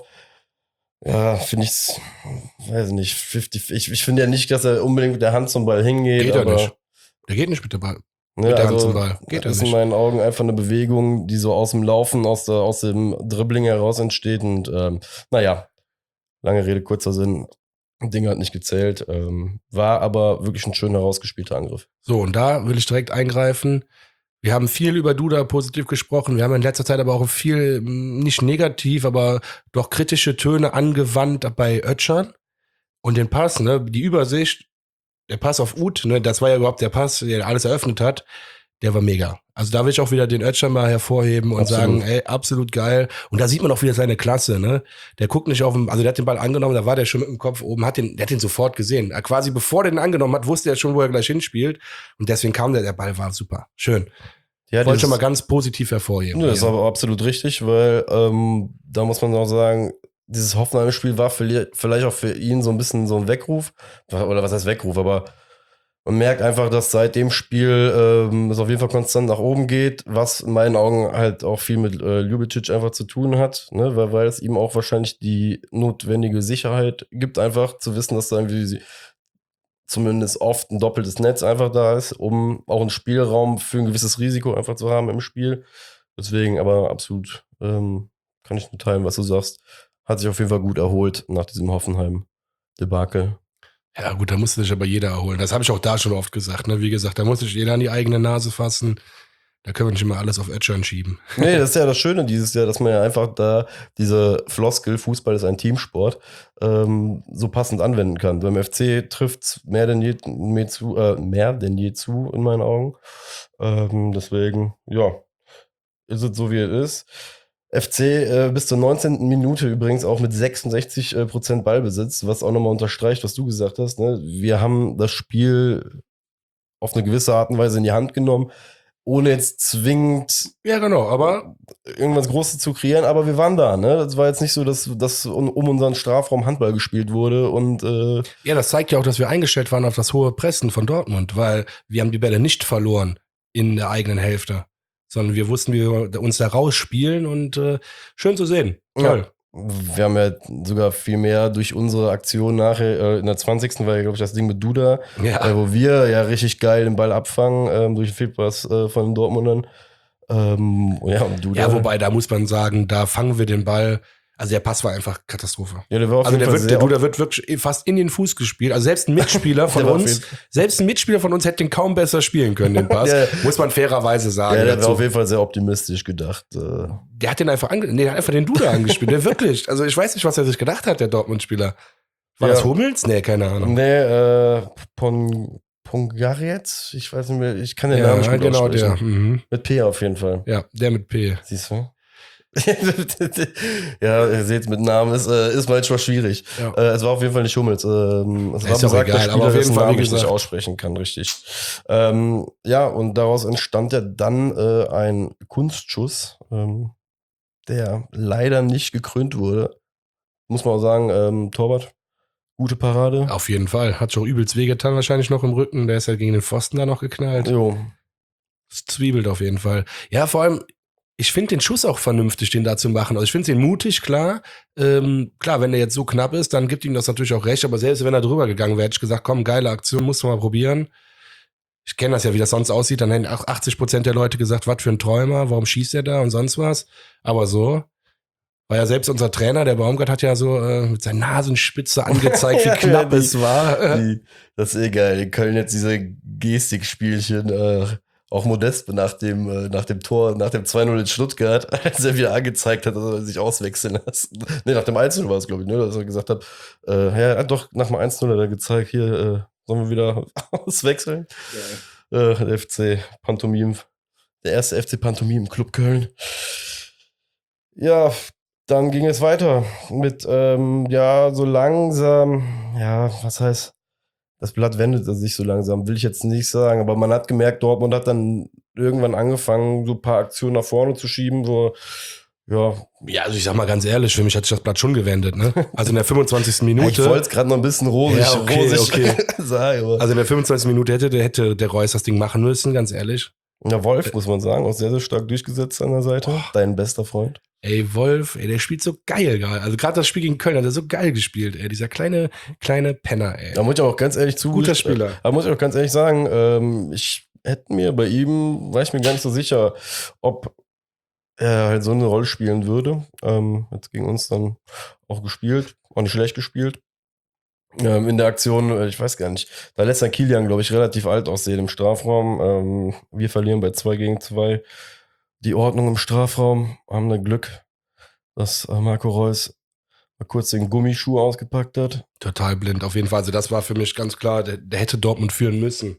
ja, finde ich's, weiß nicht, fünfzig, ich, ich finde ja nicht, dass er unbedingt mit der Hand zum Ball hingeht. Geht er aber, nicht. Der geht nicht mit der Ball. Ne, Mit der Hand also, zum Ball. Geht das er ist in nicht. meinen Augen einfach eine Bewegung, die so aus dem Laufen, aus, der, aus dem Dribbling heraus entsteht. Und ähm, naja, lange Rede, kurzer Sinn. Ding hat nicht gezählt. Ähm, war aber wirklich ein schön herausgespielter Angriff. So, und da will ich direkt eingreifen. Wir haben viel über Duda positiv gesprochen. Wir haben in letzter Zeit aber auch viel, mh, nicht negativ, aber doch kritische Töne angewandt bei Özcan. Und den Pass, ne, die Übersicht, der Pass auf Uth, ne, das war ja überhaupt der Pass, der alles eröffnet hat, der war mega. Also da will ich auch wieder den Özcan mal hervorheben und Absolut. sagen, ey, absolut geil. Und da sieht man auch wieder seine Klasse, ne. Der guckt nicht auf den, also der hat den Ball angenommen, da war der schon mit dem Kopf oben, hat den, der hat den sofort gesehen. Er quasi bevor der den angenommen hat, wusste er schon, wo er gleich hinspielt. Und deswegen kam der, der Ball war super. Schön. Ja, Wollte ich schon dieses- mal ganz positiv hervorheben. Ja, das ist hier. aber absolut richtig, weil ähm, da muss man auch sagen, dieses Hoffenheim-Spiel war verli- vielleicht auch für ihn so ein bisschen so ein Weckruf. Oder was heißt Weckruf, aber man merkt einfach, dass seit dem Spiel ähm, es auf jeden Fall konstant nach oben geht, was in meinen Augen halt auch viel mit äh, Ljubicic einfach zu tun hat, ne? weil, weil es ihm auch wahrscheinlich die notwendige Sicherheit gibt, einfach zu wissen, dass da irgendwie sie- zumindest oft ein doppeltes Netz einfach da ist, um auch einen Spielraum für ein gewisses Risiko einfach zu haben im Spiel. Deswegen aber absolut ähm, kann ich nur teilen, was du sagst. hat sich auf jeden Fall gut erholt nach diesem Hoffenheim-Debakel. Ja gut, da musste sich aber jeder erholen. Das habe ich auch da schon oft gesagt. Ne? Wie gesagt, da muss sich jeder an die eigene Nase fassen. Da können wir nicht immer alles auf Edgern schieben. Nee, das ist ja das Schöne dieses Jahr, dass man ja einfach da diese Floskel, Fußball ist ein Teamsport, ähm, so passend anwenden kann. Beim F C trifft es mehr denn je mehr zu, äh, mehr denn je zu in meinen Augen. Ähm, deswegen, ja, ist es so, wie es ist. F C äh, bis zur neunzehnten Minute übrigens auch mit sechsundsechzig Prozent Ballbesitz, was auch nochmal unterstreicht, was du gesagt hast. Ne? Wir haben das Spiel auf eine gewisse Art und Weise in die Hand genommen, ohne jetzt zwingend Ja, genau, aber irgendwas Großes zu kreieren, aber wir waren da, ne? Das war jetzt nicht so, dass, dass um, um unseren Strafraum Handball gespielt wurde und äh ja, das zeigt ja auch, dass wir eingestellt waren auf das hohe Pressen von Dortmund, weil wir haben die Bälle nicht verloren in der eigenen Hälfte, sondern wir wussten, wie wir uns da rausspielen und äh, schön zu sehen. Toll. Ja. Wir haben ja sogar viel mehr durch unsere Aktion nachher, äh, in der zwanzigsten war ja, glaube ich, das Ding mit Duda, Ja. äh, wo wir ja richtig geil den Ball abfangen ähm, durch den Fehlpass äh, von den Dortmundern. Ähm, ja, und Duda. Ja, wobei, da muss man sagen, da fangen wir den Ball. Also der Pass war einfach Katastrophe. Ja, der war auf Also jeden der, Fall wird, sehr der Duda wird wirklich fast in den Fuß gespielt. Also selbst ein Mitspieler von Der war auf uns, selbst ein Mitspieler von uns hätte den kaum besser spielen können, den Pass. Der- Muss man fairerweise sagen. Ja, der dazu. war auf jeden Fall sehr optimistisch gedacht. Äh. Der hat den einfach ange nee, der hat einfach den Duda angespielt. Der wirklich. Also ich weiß nicht, was er sich gedacht hat, der Dortmund-Spieler. War Ja. das Hummels? Nee, keine Ahnung. Nee, äh, Pon, Pongaret? Ich weiß nicht mehr, ich kann den Namen nicht gut genau aussprechen. der. Mhm. Mit P auf jeden Fall. Ja, der mit P. Siehst du? Ja, ihr seht, mit Namen ist, äh, ist manchmal schwierig. Ja. Äh, es war auf jeden Fall nicht Hummels. Ähm, es Ja, war ist auch besagter egal, Spieler, aber auf jeden dessen Fall, wie Namen ich nicht gesagt. aussprechen kann, richtig. Ähm, ja, und daraus entstand ja dann äh, ein Kunstschuss, ähm, der leider nicht gekrönt wurde. Muss man auch sagen, ähm, Torwart, gute Parade. Auf jeden Fall. Hat schon übelst wehgetan, wahrscheinlich noch im Rücken. Der ist ja gegen den Pfosten da noch geknallt. Jo. Es zwiebelt auf jeden Fall. Ja, vor allem, ich finde den Schuss auch vernünftig, den da zu machen. Also ich finde den mutig, klar. Ähm, klar, wenn der jetzt so knapp ist, dann gibt ihm das natürlich auch recht. Aber selbst wenn er drüber gegangen wäre, hätte ich gesagt, komm, geile Aktion, musst du mal probieren. Ich kenne das ja, wie das sonst aussieht. Dann hätten auch achtzig Prozent der Leute gesagt, was für ein Träumer, warum schießt er da und sonst was. Aber so war ja selbst unser Trainer, der Baumgart, hat ja so äh, mit seiner Nasenspitze angezeigt, wie Ja, knapp die- es war. Die, das ist eh geil. In Köln jetzt diese Gestikspielchen, äh, auch Modest nach dem, äh, nach dem Tor, nach dem zwei null in Stuttgart, als er wieder angezeigt hat, dass er sich auswechseln lässt. Nee, nach dem eins null war es, glaube ich, ne, dass er gesagt hat, äh, ja, doch, nach dem eins null hat er gezeigt, hier, äh, sollen wir wieder auswechseln? Äh, der F C Pantomim, der erste F C Pantomim Club Köln. Ja, dann ging es weiter mit, ähm, ja, so langsam, ja, was heißt, das Blatt wendet sich so langsam, will ich jetzt nicht sagen, aber man hat gemerkt, Dortmund hat dann irgendwann angefangen, so ein paar Aktionen nach vorne zu schieben, wo, ja. Ja, also ich sag mal ganz ehrlich, für mich hat sich das Blatt schon gewendet, ne? Also in der fünfundzwanzigsten Minute. Ich wollte es gerade noch ein bisschen rosig, Ja, okay, rosig okay. sagen, aber. Also in der fünfundzwanzigsten Minute hätte der, hätte der Reus das Ding machen müssen, ganz ehrlich. Ja, Wolf, muss man sagen, auch sehr, sehr stark durchgesetzt an der Seite. Oh. Dein bester Freund. Ey, Wolf, ey, der spielt so geil gerade. Also gerade das Spiel gegen Köln hat er so geil gespielt, ey. Dieser kleine, kleine Penner, ey. Da muss ich auch ganz ehrlich zu. Guter Spieler. Da muss ich auch ganz ehrlich sagen, ähm, ich hätte mir bei ihm, war ich mir gar nicht so sicher, ob er halt so eine Rolle spielen würde. Ähm, hat gegen uns dann auch gespielt, auch nicht schlecht gespielt. Ähm, in der Aktion, äh, ich weiß gar nicht, da lässt dann Kilian, glaube ich, relativ alt aussehen im Strafraum. Ähm, wir verlieren bei zwei gegen zwei die Ordnung im Strafraum, haben da Glück, dass äh, Marco Reus mal kurz den Gummischuh ausgepackt hat. Total blind, auf jeden Fall. Also das war für mich ganz klar, der, der hätte Dortmund führen müssen.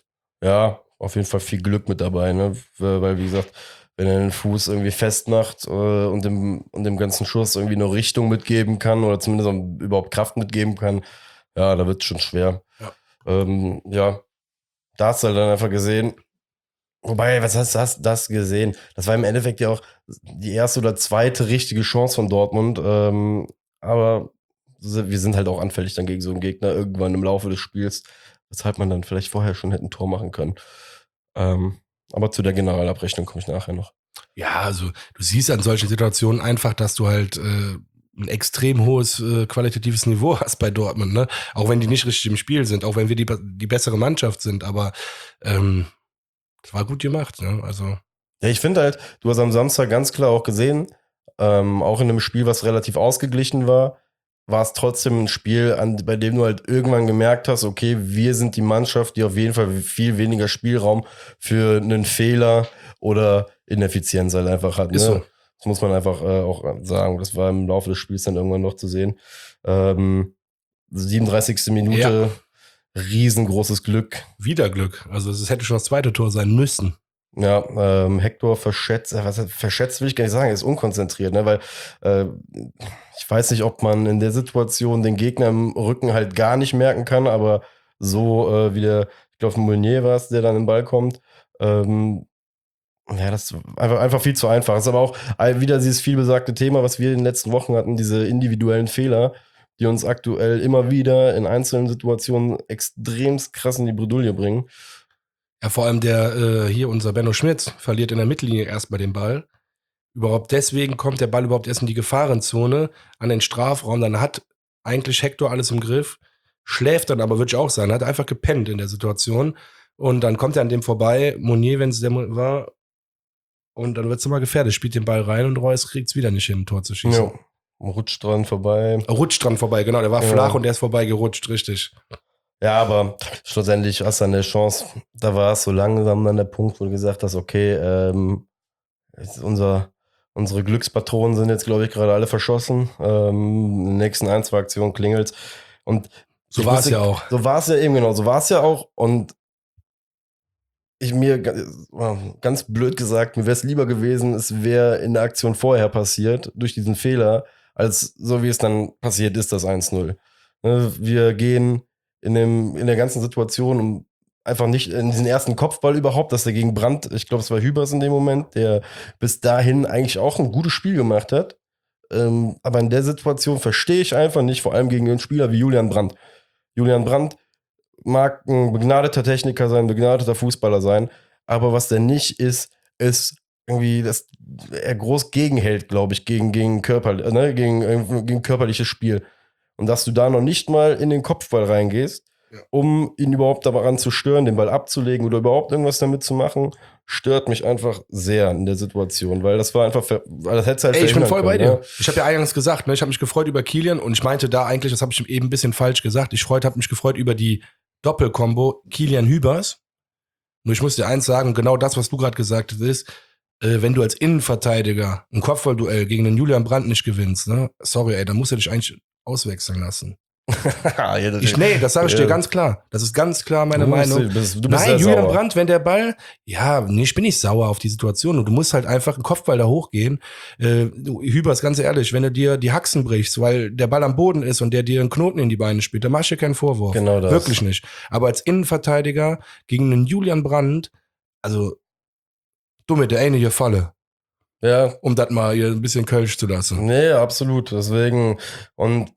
Ja, auf jeden Fall viel Glück mit dabei, ne? Weil, wie gesagt, wenn er den Fuß irgendwie festmacht äh, und, dem, und dem ganzen Schuss irgendwie eine Richtung mitgeben kann oder zumindest auch überhaupt Kraft mitgeben kann, ja, da wird es schon schwer. Ja. Ähm, ja, da hast du halt dann einfach gesehen, wobei, was hast du hast das gesehen? Das war im Endeffekt ja auch die erste oder zweite richtige Chance von Dortmund, ähm, aber wir sind halt auch anfällig dann gegen so einen Gegner irgendwann im Laufe des Spiels, weshalb man dann vielleicht vorher schon hätte ein Tor machen können. Ähm, aber zu der Generalabrechnung komme ich nachher noch. Ja, also du siehst an solchen Situationen einfach, dass du halt äh, ein extrem hohes äh, qualitatives Niveau hast bei Dortmund, ne? Auch wenn die nicht richtig im Spiel sind, auch wenn wir die, die bessere Mannschaft sind, aber ähm, das war gut gemacht, ne? Also Ja, ich finde halt, du hast am Samstag ganz klar auch gesehen, ähm, auch in einem Spiel, was relativ ausgeglichen war, war es trotzdem ein Spiel, an, bei dem du halt irgendwann gemerkt hast, okay, wir sind die Mannschaft, die auf jeden Fall viel weniger Spielraum für einen Fehler oder Ineffizienz halt einfach hat. Ne? Ist so. Das muss man einfach äh, auch sagen. Das war im Laufe des Spiels dann irgendwann noch zu sehen. Ähm, siebenunddreißigste Minute, ja. Riesengroßes Glück. Wieder Glück. Also es hätte schon das zweite Tor sein müssen. Ja, ähm, Hector verschätzt, äh, was verschätzt will ich gar nicht sagen, er ist unkonzentriert, ne, weil äh, ich weiß nicht, ob man in der Situation den Gegner im Rücken halt gar nicht merken kann, aber so äh, wie der, ich glaube, Meunier war es, der dann im Ball kommt, ähm, ja, das ist einfach, einfach viel zu einfach. Das ist aber auch wieder dieses vielbesagte Thema, was wir in den letzten Wochen hatten, diese individuellen Fehler, die uns aktuell immer wieder in einzelnen Situationen extremst krass in die Bredouille bringen. Ja, vor allem der, äh, hier unser Benno Schmitz verliert in der Mittellinie erstmal den Ball. Überhaupt deswegen kommt der Ball überhaupt erst in die Gefahrenzone, an den Strafraum. Dann hat eigentlich Hector alles im Griff, schläft dann aber, würde ich auch sagen, hat einfach gepennt in der Situation. Und dann kommt er an dem vorbei, Meunier, wenn es der war, und dann wird es immer gefährlich, spielt den Ball rein und Reus kriegt es wieder nicht hin, ein Tor zu schießen. Ja, rutscht dran vorbei. Rutscht dran vorbei, genau, der war ja. flach und der ist vorbei gerutscht, richtig. Ja, aber schlussendlich hast du eine Chance. Da war es so langsam dann der Punkt, wo du gesagt hast, okay, ähm, unser, unsere Glückspatronen sind jetzt, glaube ich, gerade alle verschossen. Ähm, in den nächsten ein, zwei Aktionen klingelt's. Und so war es ja auch. So war es ja eben, genau, so war es ja auch. Und ich mir, ganz blöd gesagt, mir wäre es lieber gewesen, es wäre in der Aktion vorher passiert, durch diesen Fehler, als so wie es dann passiert ist, das eins null. Wir gehen in, dem, in der ganzen Situation um einfach nicht in diesen ersten Kopfball überhaupt, dass der gegen Brandt, ich glaube, es war Hübers in dem Moment, der bis dahin eigentlich auch ein gutes Spiel gemacht hat. Ähm, aber in der Situation verstehe ich einfach nicht, vor allem gegen einen Spieler wie Julian Brandt. Julian Brandt mag ein begnadeter Techniker sein, ein begnadeter Fußballer sein, aber was der nicht ist, ist irgendwie, dass er groß gegenhält, glaube ich, gegen, gegen, Körper, ne, gegen, gegen körperliches Spiel. Und dass du da noch nicht mal in den Kopfball reingehst, ja. um ihn überhaupt daran zu stören, den Ball abzulegen oder überhaupt irgendwas damit zu machen, stört mich einfach sehr in der Situation, weil das war einfach, weil das hätte halt Ey, ich bin voll können, bei dir. Ne? Ich habe ja eingangs gesagt, ne, ich habe mich gefreut über Kilian und ich meinte da eigentlich, das habe ich eben ein bisschen falsch gesagt, ich habe mich gefreut über die Doppelkombo Kilian Hübers. Nur ich muss dir eins sagen, genau das, was du gerade gesagt hast, ist, äh, wenn du als Innenverteidiger ein Kopfballduell gegen den Julian Brandt nicht gewinnst, ne, sorry, ey, dann musst du dich eigentlich auswechseln lassen. ich, nee, das sage ich ja. dir ganz klar. Das ist ganz klar meine du Meinung. Du bist, du bist Nein, Julian sauer. Brandt, wenn der Ball, ja, nee, ich bin nicht sauer auf die Situation. Und du musst halt einfach einen Kopfball da hochgehen. Äh, Hübers, ganz ehrlich, wenn du dir die Haxen brichst, weil der Ball am Boden ist und der dir einen Knoten in die Beine spielt, dann machst du dir keinen Vorwurf. Genau das. Wirklich nicht. Aber als Innenverteidiger gegen einen Julian Brandt, also dumme, der eine hier Falle. Ja. Um das mal hier ein bisschen Kölsch zu lassen. Nee, absolut. Deswegen, und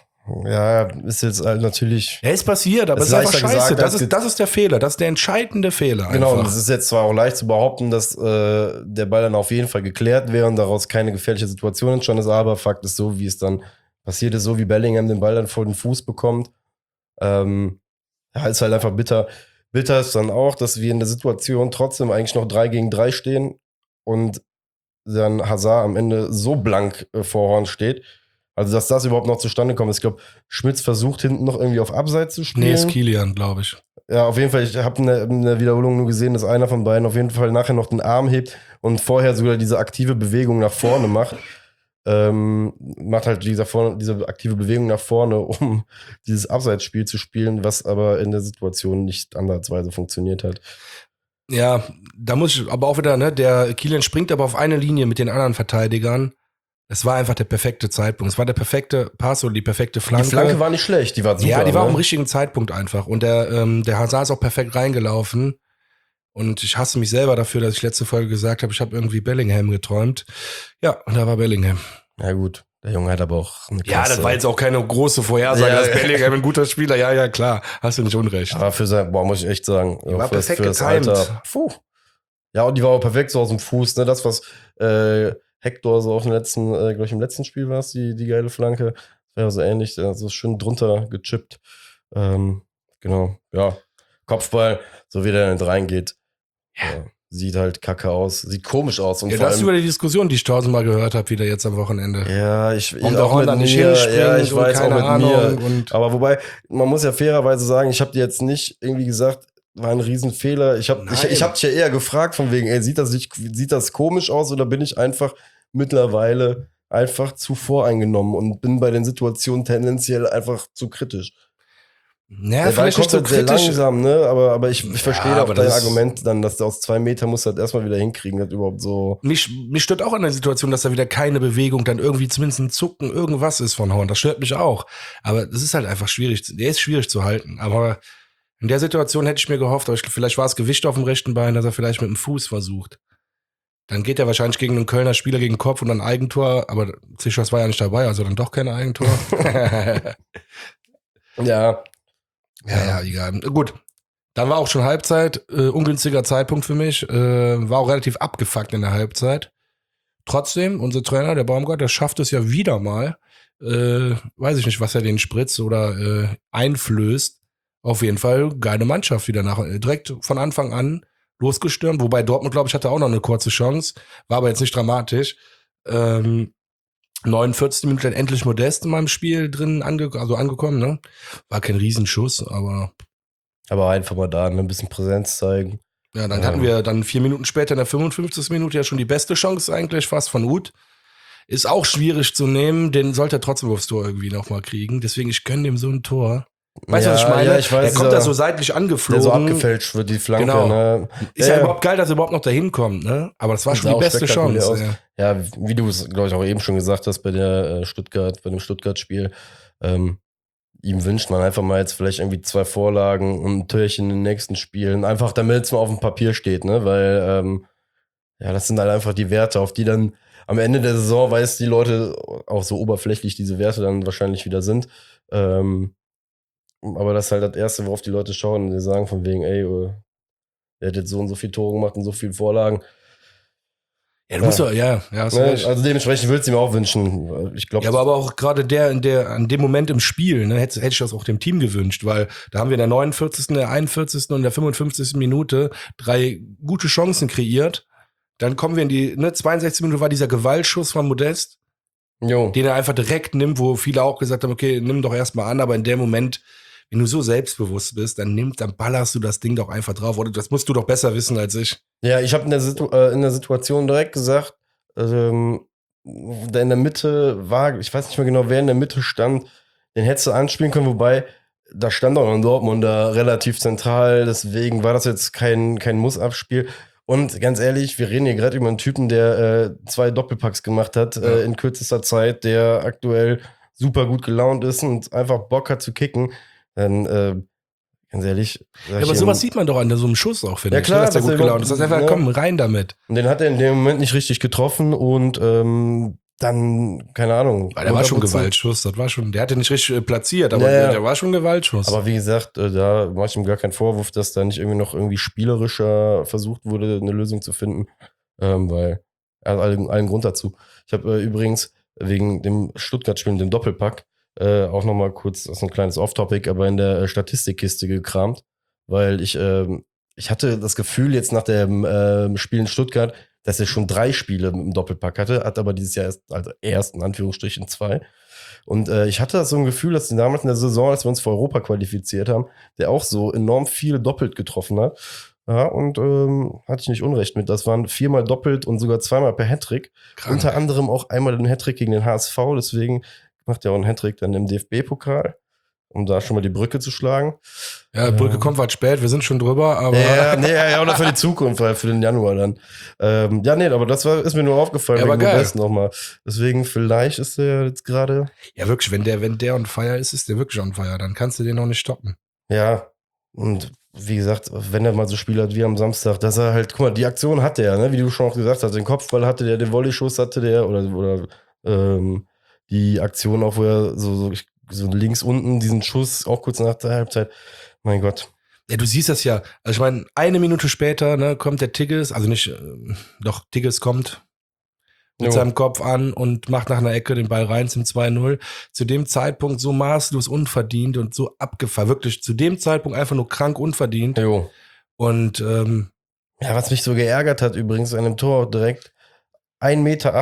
ja, ist jetzt halt natürlich. Ja, ist passiert, aber es ist einfach scheiße. Gesagt, das, ist, das ist der Fehler. Das ist der entscheidende Fehler. Genau, einfach. Und es ist jetzt zwar auch leicht zu behaupten, dass äh, der Ball dann auf jeden Fall geklärt wäre und daraus keine gefährliche Situation entstanden ist, aber Fakt ist so, wie es dann passiert ist, so wie Bellingham den Ball dann vor den Fuß bekommt. Ähm, ja, ist halt einfach bitter. Bitter ist dann auch, dass wir in der Situation trotzdem eigentlich noch drei gegen drei stehen und dann Hazard am Ende so blank äh, vor Horn steht. Also, dass das überhaupt noch zustande kommt. Ich glaube, Schmitz versucht hinten noch irgendwie auf Abseits zu spielen. Nee, ist Kilian, glaube ich. Ja, auf jeden Fall. Ich habe in, in der Wiederholung nur gesehen, dass einer von beiden auf jeden Fall nachher noch den Arm hebt und vorher sogar diese aktive Bewegung nach vorne macht. Ähm, macht halt diese, diese aktive Bewegung nach vorne, um dieses Abseitsspiel zu spielen, was aber in der Situation nicht ansatzweise funktioniert hat. Ja, da muss ich aber auch wieder, ne, der Kilian springt aber auf eine Linie mit den anderen Verteidigern. Es war einfach der perfekte Zeitpunkt. Es war der perfekte Pass oder die perfekte Flanke. Die Flanke war nicht schlecht, die war super. Ja, die war ne? am richtigen Zeitpunkt einfach. Und der, ähm, der Hazard ist auch perfekt reingelaufen. Und ich hasse mich selber dafür, dass ich letzte Folge gesagt habe, ich habe irgendwie Bellingham geträumt. Ja, und da war Bellingham. Ja gut, der Junge hat aber auch eine Ja, das war jetzt auch keine große Vorhersage, ja, dass Bellingham ein guter Spieler. Ja, ja, klar, hast du nicht unrecht. Aber für sein, boah, muss ich echt sagen. Die war für, perfekt für das getimed. Alter. Puh. Ja, und die war auch perfekt so aus dem Fuß. Ne? Das, was äh, Hector so auf dem letzten, äh, glaube ich, im letzten Spiel war es, die, die geile Flanke. Das wäre so ähnlich, so schön drunter gechippt. Ähm, genau, ja. Kopfball, so wie der nicht reingeht. Ja. sieht halt kacke aus, sieht komisch aus. Und Ja, vor das ist allem, über die Diskussion, die ich tausendmal gehört habe, wieder jetzt am Wochenende. ja, ich, ich Und der auch mit Honda nicht mir, hinspringt ja, ich und weiß auch keine mit Ahnung mir. und- Aber wobei, man muss ja fairerweise sagen, ich habe dir jetzt nicht irgendwie gesagt, war ein Riesenfehler. Ich habe ich, Nein. ich hab dich ja eher gefragt von wegen, ey, sieht das, nicht, sieht das komisch aus oder bin ich einfach mittlerweile einfach zu voreingenommen und bin bei den Situationen tendenziell einfach zu kritisch. Ja, Der Ball vielleicht nicht kommt so halt sehr kritisch. langsam, ne? Aber, aber ich, ich Ja, verstehe aber auch dein das- Argument dann, dass der aus zwei Meter muss halt erstmal wieder hinkriegen, das überhaupt so. Mich, mich stört auch an der Situation, dass da wieder keine Bewegung, dann irgendwie zumindest ein Zucken, irgendwas ist von Horn. Das stört mich auch. Aber das ist halt einfach schwierig. Der ist schwierig zu halten. Aber in der Situation hätte ich mir gehofft, aber ich, vielleicht war es Gewicht auf dem rechten Bein, dass er vielleicht mit dem Fuß versucht. Dann geht er wahrscheinlich gegen einen Kölner Spieler gegen den Kopf und dann Eigentor. Aber Zischers war ja nicht dabei, also dann doch kein Eigentor. Ja. Ja, ja, egal. Gut. Dann war auch schon Halbzeit. Äh, ungünstiger Zeitpunkt für mich. Äh, war auch relativ abgefuckt in der Halbzeit. Trotzdem, unser Trainer, der Baumgart, der schafft es ja wieder mal. Äh, weiß ich nicht, was er den spritzt oder äh, einflößt. Auf jeden Fall geile Mannschaft wieder nach. Äh, direkt von Anfang an losgestürmt. Wobei Dortmund, glaube ich, hatte auch noch eine kurze Chance. War aber jetzt nicht dramatisch. Ähm, neunundvierzig Minuten dann endlich Modest in meinem Spiel drin ange also angekommen, ne? War kein Riesenschuss, aber Aber einfach mal da, ne, ein bisschen Präsenz zeigen. ja, dann Ja. hatten wir dann vier Minuten später in der fünfundfünfzigsten Minute ja schon die beste Chance eigentlich fast von Uth. Ist auch schwierig zu nehmen, den sollte er trotzdem aufs Tor irgendwie nochmal kriegen. Deswegen, ich gönne ihm so ein Tor. Weißt du, Ja, was ich meine? ja, ich weiß, er kommt dieser- da so seitlich Der angeflogen. so abgefälscht wird, die Flanke, Genau. ne? Ist ja, überhaupt geil, dass er überhaupt noch dahin kommt, ne? Aber das war Das schon sah die auch beste spektakulär Chance. aus. Ja. Ja, wie du es, glaube ich, auch eben schon gesagt hast bei der äh, Stuttgart, bei dem Stuttgart-Spiel, ähm, ihm wünscht man einfach mal jetzt vielleicht irgendwie zwei Vorlagen und ein Türchen in den nächsten Spielen, einfach damit es mal auf dem Papier steht, ne? Weil, ähm, ja, das sind halt einfach die Werte, auf die dann am Ende der Saison, weiß die Leute, auch so oberflächlich diese Werte dann wahrscheinlich wieder sind. Ähm, aber das ist halt das Erste, worauf die Leute schauen und die sagen von wegen, ey, äh, der hat jetzt so und so viele Tore gemacht und so viele Vorlagen. Ja, du musst Ja. doch, ja, ja, hast Ne? recht. Also dementsprechend würde ich ihm auch wünschen. Ich glaube, Ja, aber, aber auch gerade der, in der, an dem Moment im Spiel, ne, hätte, hätte ich das auch dem Team gewünscht, weil da haben wir in der neunundvierzigsten, der einundvierzigsten und der fünfundfünfzigsten Minute drei gute Chancen kreiert. Dann kommen wir in die, ne, zweiundsechzigste Minute war dieser Gewaltschuss von Modest, jo. den er einfach direkt nimmt, wo viele auch gesagt haben, okay, nimm doch erstmal an, aber in dem Moment, wenn du so selbstbewusst bist, dann nimm, dann ballerst du das Ding doch einfach drauf. Oder das musst du doch besser wissen als ich. Ja, ich habe in, der Situ äh, in der Situation direkt gesagt, ähm, der in der Mitte war, ich weiß nicht mehr genau, wer in der Mitte stand, den hättest du anspielen können, wobei da stand auch noch ein Dortmunder relativ zentral, deswegen war das jetzt kein, kein Muss-Abspiel. Und ganz ehrlich, wir reden hier gerade über einen Typen, der äh, zwei Doppelpacks gemacht hat Ja. äh, in kürzester Zeit, der aktuell super gut gelaunt ist und einfach Bock hat zu kicken. Dann, äh, ganz ehrlich. sag Ja, ich aber ihm- sowas sieht man doch an so einem Schuss auch, finde Ja, ich. klar, ne, dass der dass gut er gelaunt ist. Das ist einfach, ne? komm, rein damit. Und den hat er in dem Moment nicht richtig getroffen und ähm, dann, keine Ahnung. Weil der war schon Gewalt. Gewaltschuss, das war schon, der hatte nicht richtig äh, platziert, aber Ja, ja. der, der war schon Gewaltschuss. Aber wie gesagt, äh, da mache ich ihm gar keinen Vorwurf, dass da nicht irgendwie noch irgendwie spielerischer versucht wurde, eine Lösung zu finden. Ähm, weil er hat allen, allen Grund dazu. Ich habe äh, übrigens wegen dem Stuttgart-Spiel, dem Doppelpack, äh, auch nochmal kurz, das ist ein kleines Off-Topic, aber in der äh, Statistikkiste gekramt, weil ich, ähm, ich hatte das Gefühl jetzt nach dem ähm, Spiel in Stuttgart, dass er schon drei Spiele im Doppelpack hatte, hat aber dieses Jahr erst, also erst in Anführungsstrichen zwei. Und äh, ich hatte so ein Gefühl, dass die damals in der Saison, als wir uns für Europa qualifiziert haben, der auch so enorm viele doppelt getroffen hat. Ja, und ähm, hatte ich nicht Unrecht mit. Das waren viermal doppelt und sogar zweimal per Hattrick. Krank. Unter anderem auch einmal den Hattrick gegen den H S V. Deswegen macht er auch einen Hattrick dann im D F B-Pokal, um da schon mal die Brücke zu schlagen. Ja, Brücke Ähm, kommt was spät, wir sind schon drüber, aber Ja, nee, ja, oder für die Zukunft, weil für den Januar dann. Ähm, ja, nee, aber das war, ist mir nur aufgefallen, Ja, aber wegen geil. Modest nochmal. Deswegen, vielleicht ist der jetzt gerade, ja, wirklich, wenn der, wenn der on fire ist, ist der wirklich on fire, dann kannst du den noch nicht stoppen. ja, und wie gesagt, wenn er mal so Spiel hat wie am Samstag, dass er halt, guck mal, die Aktion hatte er, ne, wie du schon auch gesagt hast, den Kopfball hatte der, den Volleyschuss hatte der, oder, oder ähm, die Aktion auch, wo er so, so, so links unten diesen Schuss, auch kurz nach der Halbzeit, mein Gott. Ja, du siehst das ja. Also ich meine, eine Minute später, ne, kommt der Tigges, also nicht, äh, doch, Tigges kommt mit Jo. seinem Kopf an und macht nach einer Ecke den Ball rein zum zwei null. Zu dem Zeitpunkt so maßlos unverdient und so abgefahren. Wirklich zu dem Zeitpunkt einfach nur krank unverdient. Jo. Und ähm, Ja, was mich so geärgert hat übrigens an dem Tor direkt, ein Meter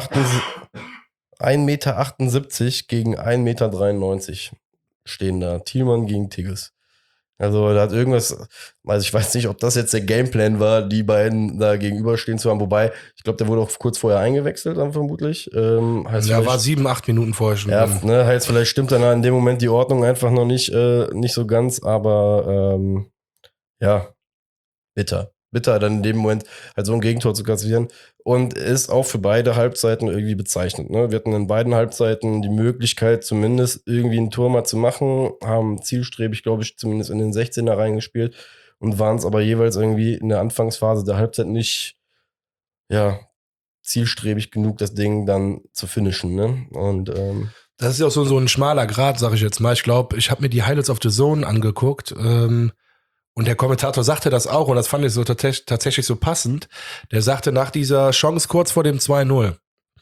achtundsiebzig gegen ein Meter dreiundneunzig stehen da. Thielmann gegen Tigges. Also da hat irgendwas, also ich weiß nicht, ob das jetzt der Gameplan war, die beiden da gegenüberstehen zu haben. Wobei, ich glaube, der wurde auch kurz vorher eingewechselt dann vermutlich. Ähm, heißt ja, war sieben, acht Minuten vorher schon. Ja, ne, heißt, vielleicht stimmt dann in dem Moment die Ordnung einfach noch nicht, äh, nicht so ganz, aber ähm, ja, bitter. Bitter, dann in dem Moment halt so ein Gegentor zu kassieren. Und ist auch für beide Halbzeiten irgendwie bezeichnend. Ne? Wir hatten in beiden Halbzeiten die Möglichkeit, zumindest irgendwie ein Tor mal zu machen, haben zielstrebig, glaube ich, zumindest in den sechzehner reingespielt und waren es aber jeweils irgendwie in der Anfangsphase der Halbzeit nicht, ja, zielstrebig genug, das Ding dann zu finishen. Ne? Und ähm, das ist ja auch so, so ein schmaler Grat, sag ich jetzt mal. Ich glaube, ich habe mir die Highlights of the Zone angeguckt, ähm, und der Kommentator sagte das auch, und das fand ich so tats- tatsächlich so passend. Der sagte nach dieser Chance kurz vor dem zwei null,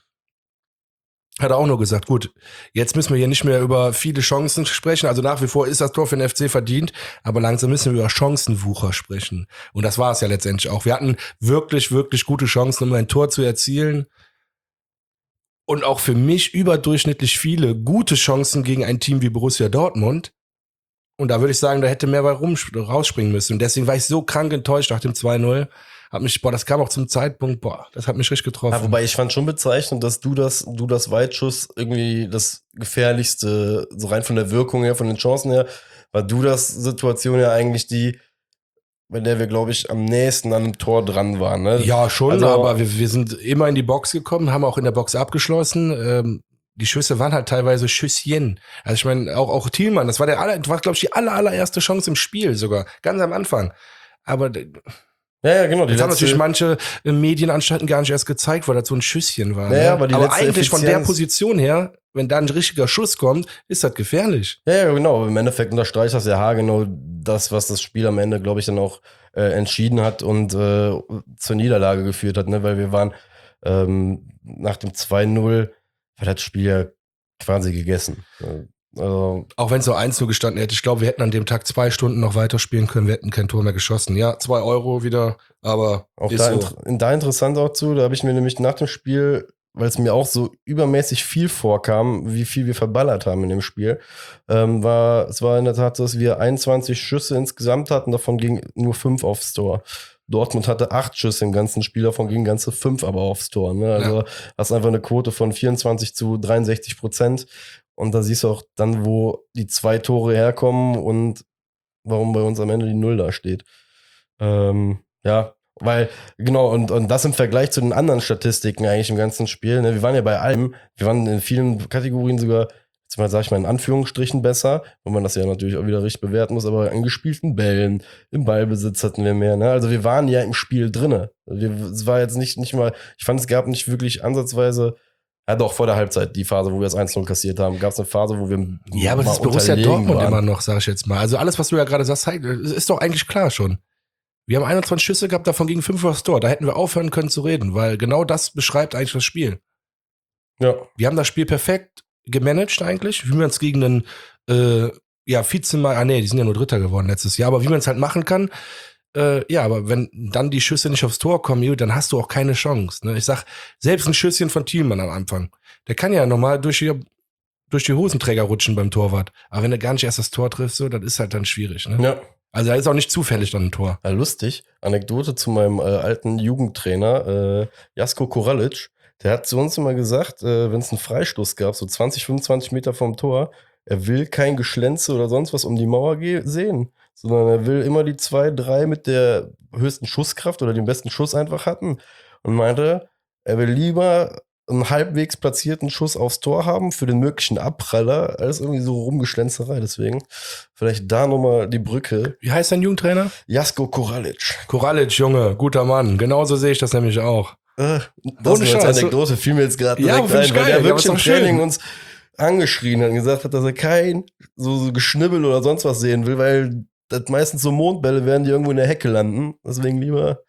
hat er auch nur gesagt, gut, jetzt müssen wir hier nicht mehr über viele Chancen sprechen. Also nach wie vor ist das Tor für den F C verdient, aber langsam müssen wir über Chancenwucher sprechen. Und das war es ja letztendlich auch. Wir hatten wirklich, wirklich gute Chancen, um ein Tor zu erzielen. Und auch für mich überdurchschnittlich viele gute Chancen gegen ein Team wie Borussia Dortmund. Und da würde ich sagen, da hätte mehr bei rum, rausspringen müssen. Und deswegen war ich so krank enttäuscht nach dem zwei null. Hat mich, boah, das kam auch zum Zeitpunkt, boah, das hat mich richtig getroffen. Ja, wobei ich fand schon bezeichnend, dass du das, du das Weitschuss irgendwie das gefährlichste, so rein von der Wirkung her, von den Chancen her, war du das Situation ja eigentlich die, bei der wir, glaube ich, am nächsten an dem Tor dran waren. Ne? Ja, schon, also, aber wir, wir sind immer in die Box gekommen, haben auch in der Box abgeschlossen. Ähm, die Schüsse waren halt teilweise Schüsschen. Also ich meine, auch, auch Thielmann, das war der aller, war, glaube ich, die aller, allererste Chance im Spiel sogar, ganz am Anfang. Aber ja, ja, genau. Die das haben letzte, natürlich manche Medienanstalten gar nicht erst gezeigt, weil das so ein Schüsschen war. Ja, ne? ja, aber die aber letzte eigentlich von der Effizienz- Position her, wenn da ein richtiger Schuss kommt, ist das gefährlich. Ja, ja, genau. Im Endeffekt unterstreicht das ja haargenau das, was das Spiel am Ende, glaube ich, dann auch äh, entschieden hat und äh, zur Niederlage geführt hat, ne? Weil wir waren ähm, nach dem zwei null, war das Spiel ja quasi gegessen. Also, Auch wenn es so eins null gestanden hätte, ich glaube, wir hätten an dem Tag zwei Stunden noch weiterspielen können, wir hätten kein Tor mehr geschossen. Ja, zwei Euro wieder, aber auch ist da, so. inter- da interessant auch zu, da habe ich mir nämlich nach dem Spiel, weil es mir auch so übermäßig viel vorkam, wie viel wir verballert haben in dem Spiel, ähm, war, es war in der Tat so, dass wir einundzwanzig Schüsse insgesamt hatten, davon gingen nur fünf aufs Tor. Dortmund hatte acht Schüsse im ganzen Spiel, davon gingen ganze fünf aber aufs Tor. Ne? Also Ja. hast einfach eine Quote von vierundzwanzig zu dreiundsechzig Prozent. Und da siehst du auch dann, wo die zwei Tore herkommen und warum bei uns am Ende die Null da steht. Ähm, ja, weil, genau, und, und das im Vergleich zu den anderen Statistiken eigentlich im ganzen Spiel. Ne? Wir waren ja bei allem, wir waren in vielen Kategorien sogar, jetzt mal sag ich mal in Anführungsstrichen besser, wo man das ja natürlich auch wieder richtig bewerten muss, aber an gespielten Bällen, im Ballbesitz hatten wir mehr. Ne? Also wir waren ja im Spiel drinne. Wir, es war jetzt nicht, nicht mal, ich fand, es gab nicht wirklich ansatzweise, ja doch, vor der Halbzeit, die Phase, wo wir das eins null kassiert haben, gab es eine Phase, wo wir Ja, aber mal das ist Borussia unterlegen Dortmund waren. immer noch, sag ich jetzt mal. Also alles, was du ja gerade sagst, ist doch eigentlich klar schon. Wir haben einundzwanzig Schüsse gehabt, davon gegen fünf aufs Tor. Da hätten wir aufhören können zu reden, weil genau das beschreibt eigentlich das Spiel. Ja. Wir haben das Spiel perfekt gemanagt eigentlich, wie man es gegen einen äh, ja, Vizemeister, ah nee, die sind ja nur Dritter geworden letztes Jahr, aber wie man es halt machen kann, äh, ja, aber wenn dann die Schüsse nicht aufs Tor kommen, dann hast du auch keine Chance. Ne? Ich sag, selbst ein Schüsschen von Thielmann am Anfang, der kann ja nochmal durch die, durch die Hosenträger rutschen beim Torwart. Aber wenn er gar nicht erst das Tor trifft, so, das ist halt dann schwierig. Ne? Ja. Also da ist auch nicht zufällig dann ein Tor. Ja, lustig. Anekdote zu meinem äh, alten Jugendtrainer, äh, Jasko Koralic. Der hat zu uns immer gesagt, äh, wenn es einen Freistoß gab, so zwanzig, fünfundzwanzig Meter vom Tor, er will kein Geschlänze oder sonst was um die Mauer ge- sehen, sondern er will immer die zwei, drei mit der höchsten Schusskraft oder den besten Schuss einfach hatten. Und meinte, er will lieber einen halbwegs platzierten Schuss aufs Tor haben für den möglichen Abpraller, als irgendwie so Rumgeschlänzerei. Deswegen vielleicht da nochmal die Brücke. Wie heißt dein Jugendtrainer? Jasko Koralic. Koralic, Junge, guter Mann. Genauso sehe ich das nämlich auch. Äh, das Ohne ist eine Scheiß. Anekdote, fiel mir jetzt gerade Ja, direkt find ich ein, weil geil. der Ja, wirklich aber im ist doch Training schön. uns angeschrien hat und gesagt hat, dass er kein so, so Geschnibbel oder sonst was sehen will, weil das meistens so Mondbälle werden, die irgendwo in der Hecke landen. Deswegen lieber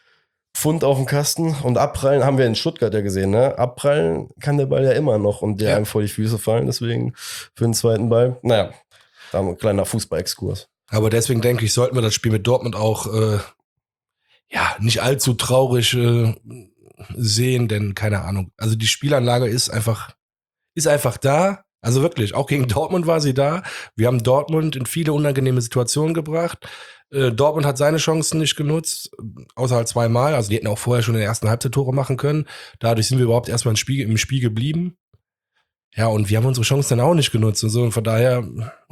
Pfund auf dem Kasten und abprallen, haben wir in Stuttgart ja gesehen, ne? Abprallen kann der Ball ja immer noch und der Ja. einem vor die Füße fallen, deswegen für den zweiten Ball. Naja, da haben wir ein kleiner Fußball-Exkurs. Aber deswegen denke ich, sollten wir das Spiel mit Dortmund auch, äh, ja, nicht allzu traurig äh, sehen, denn keine Ahnung. Also die Spielanlage ist einfach, ist einfach da. Also wirklich, auch gegen Dortmund war sie da. Wir haben Dortmund in viele unangenehme Situationen gebracht. Äh, Dortmund hat seine Chancen nicht genutzt, außer halt zweimal. Also die hätten auch vorher schon in der ersten Halbzeit Tore machen können. Dadurch sind wir überhaupt erstmal im Spiel, im Spiel geblieben. Ja, und wir haben unsere Chancen dann auch nicht genutzt und so. Und von daher,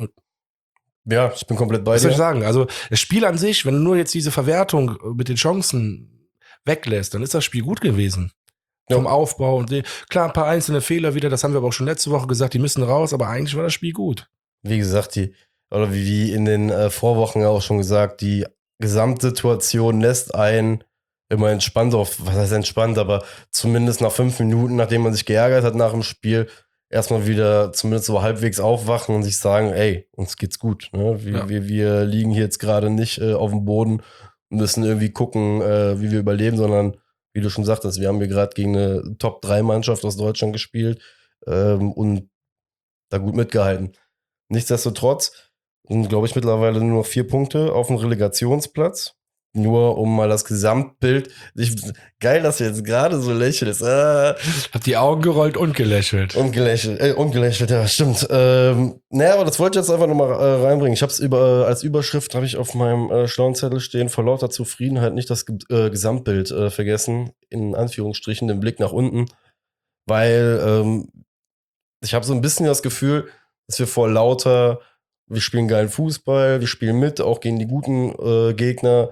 Ja, ich bin komplett bei was soll ich dir. sagen? Also das Spiel an sich, wenn du nur jetzt diese Verwertung mit den Chancen weglässt, dann ist das Spiel gut gewesen. Ja. Vom Aufbau und die, klar, ein paar einzelne Fehler wieder, das haben wir aber auch schon letzte Woche gesagt, die müssen raus, aber eigentlich war das Spiel gut. Wie gesagt, die, oder wie, wie in den äh, Vorwochen auch schon gesagt, die Gesamtsituation lässt einen immer entspannt auf, was heißt entspannt, aber zumindest nach fünf Minuten, nachdem man sich geärgert hat nach dem Spiel, erstmal wieder zumindest so halbwegs aufwachen und sich sagen, ey, uns geht's gut. Ne? Wir, Ja. wir, wir liegen hier jetzt gerade nicht äh, auf dem Boden und müssen irgendwie gucken, äh, wie wir überleben, sondern wie du schon sagtest, wir haben hier gerade gegen eine Top drei Mannschaft aus Deutschland gespielt ähm, und da gut mitgehalten. Nichtsdestotrotz sind, glaube ich, mittlerweile nur noch vier Punkte auf dem Relegationsplatz. Nur um mal das Gesamtbild. Ich, geil, dass du jetzt gerade so lächelst. Ah, Hab die Augen gerollt und gelächelt. und gelächelt, äh, und gelächelt, ja, stimmt. Ähm, naja, aber das wollte ich jetzt einfach nochmal äh, reinbringen. Ich habe es über, als Überschrift habe ich auf meinem äh, schlauen Zettel stehen, vor lauter Zufriedenheit nicht das äh, Gesamtbild äh, vergessen, in Anführungsstrichen, den Blick nach unten. Weil ähm, ich habe so ein bisschen das Gefühl, dass wir vor lauter, wir spielen geilen Fußball, wir spielen mit, auch gegen die guten äh, Gegner,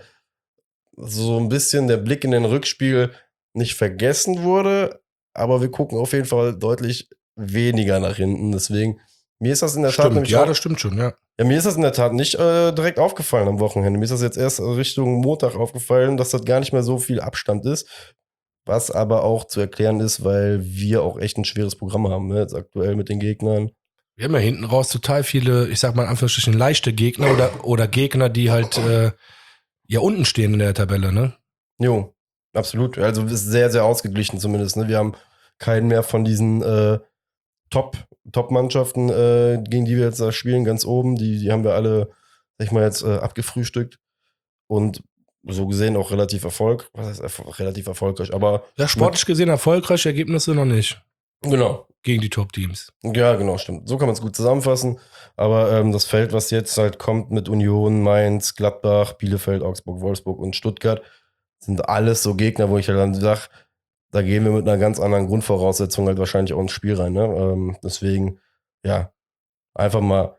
so ein bisschen der Blick in den Rückspiel nicht vergessen wurde, aber wir gucken auf jeden Fall deutlich weniger nach hinten. Deswegen, mir ist das in der Tat Stimmt, nämlich ja, auch, das stimmt schon, ja. ja, mir ist das in der Tat nicht äh, direkt aufgefallen am Wochenende. Mir ist das jetzt erst Richtung Montag aufgefallen, dass das gar nicht mehr so viel Abstand ist. Was aber auch zu erklären ist, weil wir auch echt ein schweres Programm haben, ne, jetzt aktuell mit den Gegnern. Wir haben ja hinten raus total viele, ich sag mal in Anführungsstrichen, leichte Gegner oder, oder Gegner, die halt äh, ja unten stehen in der Tabelle, ne? Jo, absolut. Also ist sehr, sehr ausgeglichen zumindest. Ne? Wir haben keinen mehr von diesen äh, Top, Top-Mannschaften, äh, gegen die wir jetzt da spielen, ganz oben. Die, die haben wir alle, sag ich mal, jetzt äh, abgefrühstückt. Und so gesehen auch relativ Erfolg. Was heißt erf relativ erfolgreich? Aber Ja, sportlich gesehen erfolgreiche Ergebnisse noch nicht genau. gegen die Top-Teams. Ja, genau, stimmt. So kann man es gut zusammenfassen. Aber ähm, das Feld, was jetzt halt kommt mit Union, Mainz, Gladbach, Bielefeld, Augsburg, Wolfsburg und Stuttgart, sind alles so Gegner, wo ich halt dann sage, da gehen wir mit einer ganz anderen Grundvoraussetzung halt wahrscheinlich auch ins Spiel rein. Ne? Ähm, deswegen, ja, einfach mal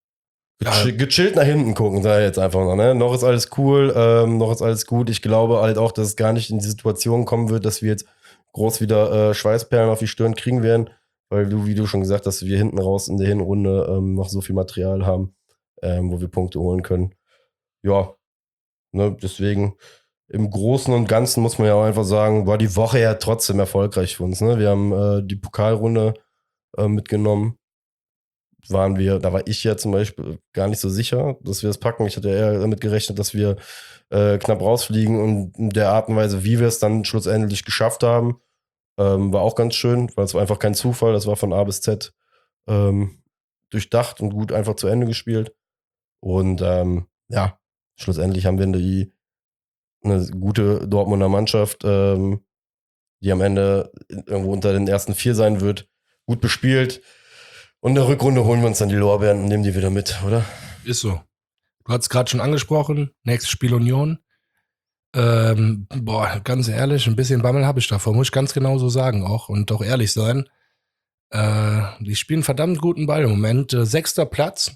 Ja, gechill, gechillt nach hinten gucken, sag ich jetzt einfach noch. Ne? Noch ist alles cool, ähm, noch ist alles gut. Ich glaube halt auch, dass es gar nicht in die Situation kommen wird, dass wir jetzt groß wieder äh, Schweißperlen auf die Stirn kriegen werden, weil du, wie du schon gesagt hast, wir hinten raus in der Hinrunde ähm, noch so viel Material haben, ähm, wo wir Punkte holen können. Ja, ne, deswegen im Großen und Ganzen muss man ja auch einfach sagen, war die Woche ja trotzdem erfolgreich für uns. Ne? Wir haben äh, die Pokalrunde äh, mitgenommen. Waren wir, da war ich ja zum Beispiel gar nicht so sicher, dass wir es packen. Ich hatte eher damit gerechnet, dass wir äh, knapp rausfliegen und in der Art und Weise, wie wir es dann schlussendlich geschafft haben, ähm, war auch ganz schön, weil es war einfach kein Zufall, das war von A bis Z ähm, durchdacht und gut einfach zu Ende gespielt. Und ähm, ja, schlussendlich haben wir die eine gute Dortmunder Mannschaft, ähm, die am Ende irgendwo unter den ersten vier sein wird, gut bespielt. Und in der Rückrunde holen wir uns dann die Lorbeeren und nehmen die wieder mit, oder? ist so. Du hast es gerade schon angesprochen, nächstes Spiel Union. Ähm, boah, ganz ehrlich, ein bisschen Bammel habe ich davor, muss ich ganz genau so sagen auch und auch ehrlich sein. Äh, die spielen verdammt guten Ball im Moment. Äh, sechster Platz.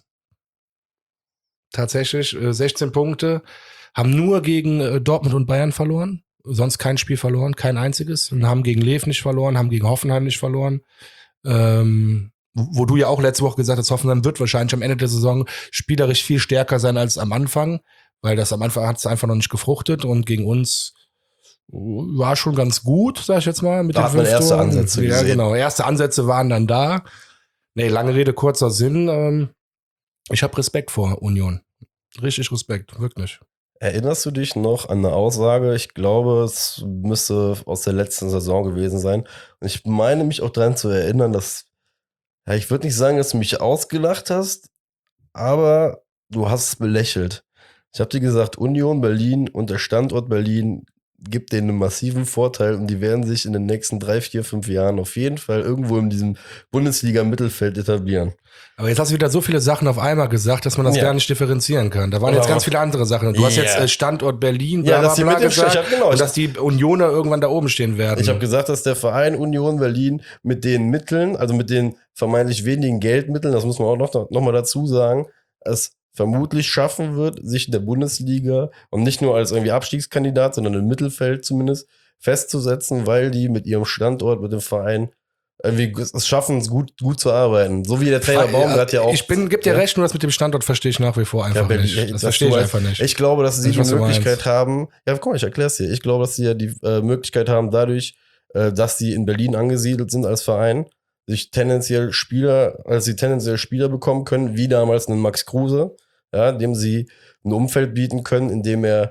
Tatsächlich, äh, sechzehn Punkte. Haben nur gegen äh, Dortmund und Bayern verloren. Sonst kein Spiel verloren, kein einziges. Und haben gegen Lev nicht verloren, haben gegen Hoffenheim nicht verloren. Ähm, wo du ja auch letzte Woche gesagt hast, Hoffenheim wird wahrscheinlich am Ende der Saison spielerisch viel stärker sein als am Anfang, weil das am Anfang hat es einfach noch nicht gefruchtet und gegen uns war schon ganz gut, sag ich jetzt mal. Mit Da den hat man fünf erste Toren. Ansätze Ja, gesehen. genau. Erste Ansätze waren dann da. Nee, lange Rede, kurzer Sinn. Ähm, ich habe Respekt vor Union. Richtig Respekt, wirklich. Erinnerst du dich noch an eine Aussage? Ich glaube, es müsste aus der letzten Saison gewesen sein. Und ich meine mich auch daran zu erinnern, dass, ja, ich würde nicht sagen, dass du mich ausgelacht hast, aber du hast es belächelt. Ich habe dir gesagt, Union Berlin und der Standort Berlin gibt denen einen massiven Vorteil und die werden sich in den nächsten drei, vier, fünf Jahren auf jeden Fall irgendwo in diesem Bundesliga-Mittelfeld etablieren. Aber jetzt hast du wieder so viele Sachen auf einmal gesagt, dass man das Ja. gar nicht differenzieren kann. Da waren Aber jetzt ganz viele andere Sachen. Du hast Ja. jetzt äh, Standort Berlin, Ja, bla, dass die bla, mit bla dem gesagt, ich hab- genau, und ich- dass die Unioner irgendwann da oben stehen werden. Ich habe gesagt, dass der Verein Union Berlin mit den Mitteln, also mit den vermeintlich wenigen Geldmitteln, das muss man auch noch, noch mal dazu sagen, es vermutlich schaffen wird, sich in der Bundesliga und nicht nur als irgendwie Abstiegskandidat, sondern im Mittelfeld zumindest festzusetzen, weil die mit ihrem Standort, mit dem Verein irgendwie es schaffen, es gut, gut zu arbeiten. So wie der Trainer Baumgart ja auch. Ich bin, gib dir ja. recht, nur das mit dem Standort verstehe ich nach wie vor einfach Ja, wenn- nicht. ja, Das, das verstehe ich du einfach nicht. Ich glaube, dass sie Ich die weiß, was du Möglichkeit meinst. haben. Ja, guck mal, ich erklär's dir. Ich glaube, dass sie ja die äh, Möglichkeit haben, dadurch, äh, dass sie in Berlin angesiedelt sind als Verein, sich tendenziell Spieler, als sie tendenziell Spieler bekommen können, wie damals einen Max Kruse, ja, dem sie ein Umfeld bieten können, in dem er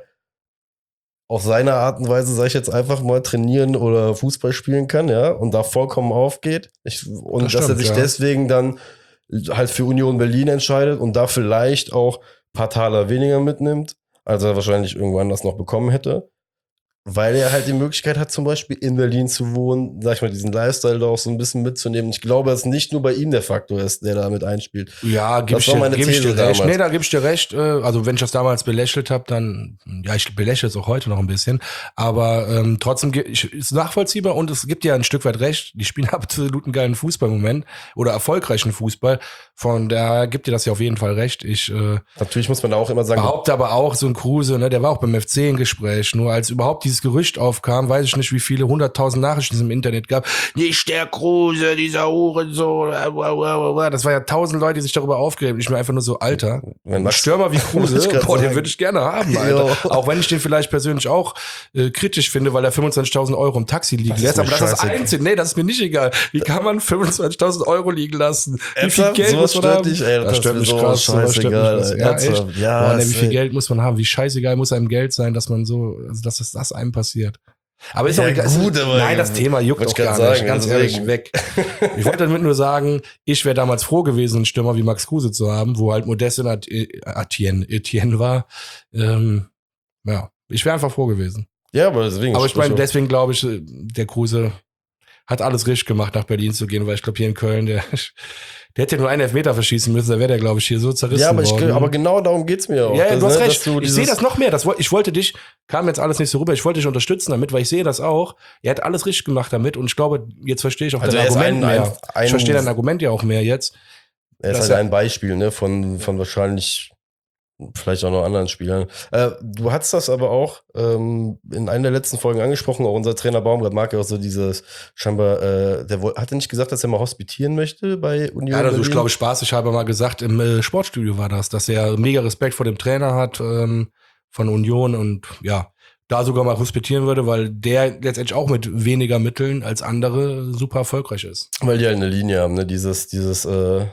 auf seine Art und Weise, sag ich jetzt einfach mal, trainieren oder Fußball spielen kann, ja, und da vollkommen aufgeht. Ich, und Das dass er stimmt, sich ja. deswegen dann halt für Union Berlin entscheidet und da vielleicht auch ein paar Taler weniger mitnimmt, als er wahrscheinlich irgendwo anders noch bekommen hätte. Weil er halt die Möglichkeit hat, zum Beispiel in Berlin zu wohnen, sag ich mal, diesen Lifestyle da auch so ein bisschen mitzunehmen. Ich glaube, dass nicht nur bei ihm der Faktor ist, der da mit einspielt. Ja, gib Das ich, war dir, meine geb ich These dir recht. damals. Nee, da gebe ich dir recht. äh, Also wenn ich das damals belächelt habe, dann, ja, ich belächle es auch heute noch ein bisschen. Aber ähm, trotzdem ge- ich, ist nachvollziehbar und es gibt ja ein Stück weit recht. Die spielen absolut einen geilen Fußball im Moment oder erfolgreichen Fußball. Von daher gibt dir das ja auf jeden Fall recht. Ich äh, Natürlich muss man da auch immer sagen, behaupte aber auch, so ein Kruse, ne, der war auch beim F C im Gespräch. Nur als überhaupt dieses Gerücht aufkam, weiß ich nicht, wie viele hunderttausend Nachrichten es im Internet gab. Nicht der Kruse, dieser Hurensohn. Das war ja tausend Leute, die sich darüber aufgeregt haben. Ich mir einfach nur so, Alter, wenn ein Max- Stürmer wie Kruse, Wollte ich grad boah, den sagen. würde ich gerne haben, Alter. Jo. Auch wenn ich den vielleicht persönlich auch äh, kritisch finde, weil er fünfundzwanzigtausend Euro im Taxi liegen Das ist lässt. mir Aber das ist das scheißegal. Einzige. Nee, das ist mir nicht egal. Wie kann man fünfundzwanzigtausend Euro liegen lassen? Wie viel Ernsthaft? Geld Sowas muss man stört haben? dich, ey, das das ist stört mir mich so krass. sowas stört mich scheißegal, krass. ey. Ja, Ernsthaft? echt? Ja, Boah, nee, wie safe. viel Geld muss man haben? Wie scheißegal muss einem Geld sein, dass man so, also dass es das einem passiert? Aber ist Ja, doch egal. gut, aber- Nein, das Thema juckt Wollte auch ich gar grad nicht. sagen, Ganz deswegen. ehrlich, weg. Ich wollte damit nur sagen, ich wäre damals froh gewesen, einen Stürmer wie Max Kruse zu haben, wo halt Modeste und At- Etienne, Etienne war. Ähm, ja, ich wäre einfach froh gewesen. Ja, aber deswegen. Aber ich meine, sprich deswegen glaube ich, der Kruse hat alles richtig gemacht, nach Berlin zu gehen, weil ich glaube, hier in Köln, der, der hätte nur einen Elfmeter verschießen müssen, da wäre der, glaube ich, hier so zerrissen ja, aber, ich, worden. aber genau darum geht's mir auch. Ja, ja, Das, du hast ne, recht. dass du Ich dieses- sehe das noch mehr. Das, woll- ich wollte dich, kam jetzt alles nicht so rüber, ich wollte dich unterstützen damit, weil ich sehe das auch. Er hat alles richtig gemacht damit und ich glaube, jetzt verstehe ich auch Also dein er ist Argument ein- mehr. ein- ein- ich verstehe dein Argument ja auch mehr jetzt. Er ist dass halt er- ein Beispiel, ne, von, von wahrscheinlich vielleicht auch noch anderen Spielern. Äh, du hast das aber auch ähm, in einer der letzten Folgen angesprochen, auch unser Trainer Baumgart mag ja auch so dieses, scheinbar, äh, der woll- hat er nicht gesagt, dass er mal hospitieren möchte bei Union Ja, also ich Berlin? glaube, spaßig habe mal gesagt, im äh, Sportstudio war das, dass er mega Respekt vor dem Trainer hat ähm, von Union und ja, da sogar mal hospitieren würde, weil der letztendlich auch mit weniger Mitteln als andere super erfolgreich ist. Weil die halt eine Linie haben, ne, dieses, dieses, äh,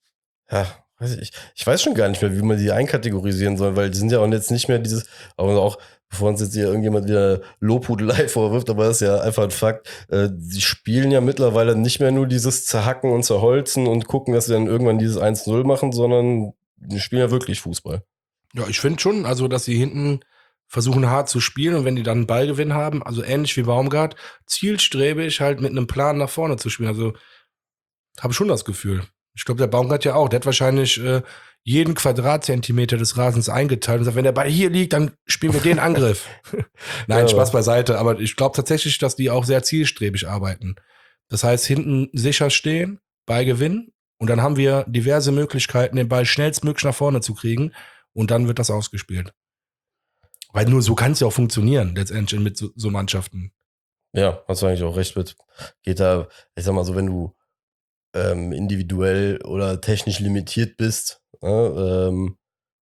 ja, weiß ich, ich weiß schon gar nicht mehr, wie man die einkategorisieren soll, weil die sind ja auch jetzt nicht mehr dieses, aber auch, bevor uns jetzt hier irgendjemand wieder Lobhudelei vorwirft, aber das ist ja einfach ein Fakt, äh, die spielen ja mittlerweile nicht mehr nur dieses Zerhacken und Zerholzen und gucken, dass sie dann irgendwann dieses eins null machen, sondern die spielen ja wirklich Fußball. Ja, ich finde schon, also dass sie hinten versuchen hart zu spielen und wenn die dann einen Ballgewinn haben, also ähnlich wie Baumgart, zielstrebig halt mit einem Plan nach vorne zu spielen. Also habe schon das Gefühl. Ich glaube, der Baumgart ja auch. Der hat wahrscheinlich äh, jeden Quadratzentimeter des Rasens eingeteilt und sagt, wenn der Ball hier liegt, dann spielen wir den Angriff. Nein, Ja. Spaß beiseite. Aber ich glaube tatsächlich, dass die auch sehr zielstrebig arbeiten. Das heißt, hinten sicher stehen, Ball gewinnen und dann haben wir diverse Möglichkeiten, den Ball schnellstmöglich nach vorne zu kriegen und dann wird das ausgespielt. Weil nur so kann es ja auch funktionieren, letztendlich mit so, so Mannschaften. Ja, hast du eigentlich auch recht mit. Geht da, ich sag mal so, wenn du ähm, individuell oder technisch limitiert bist, ne, ähm,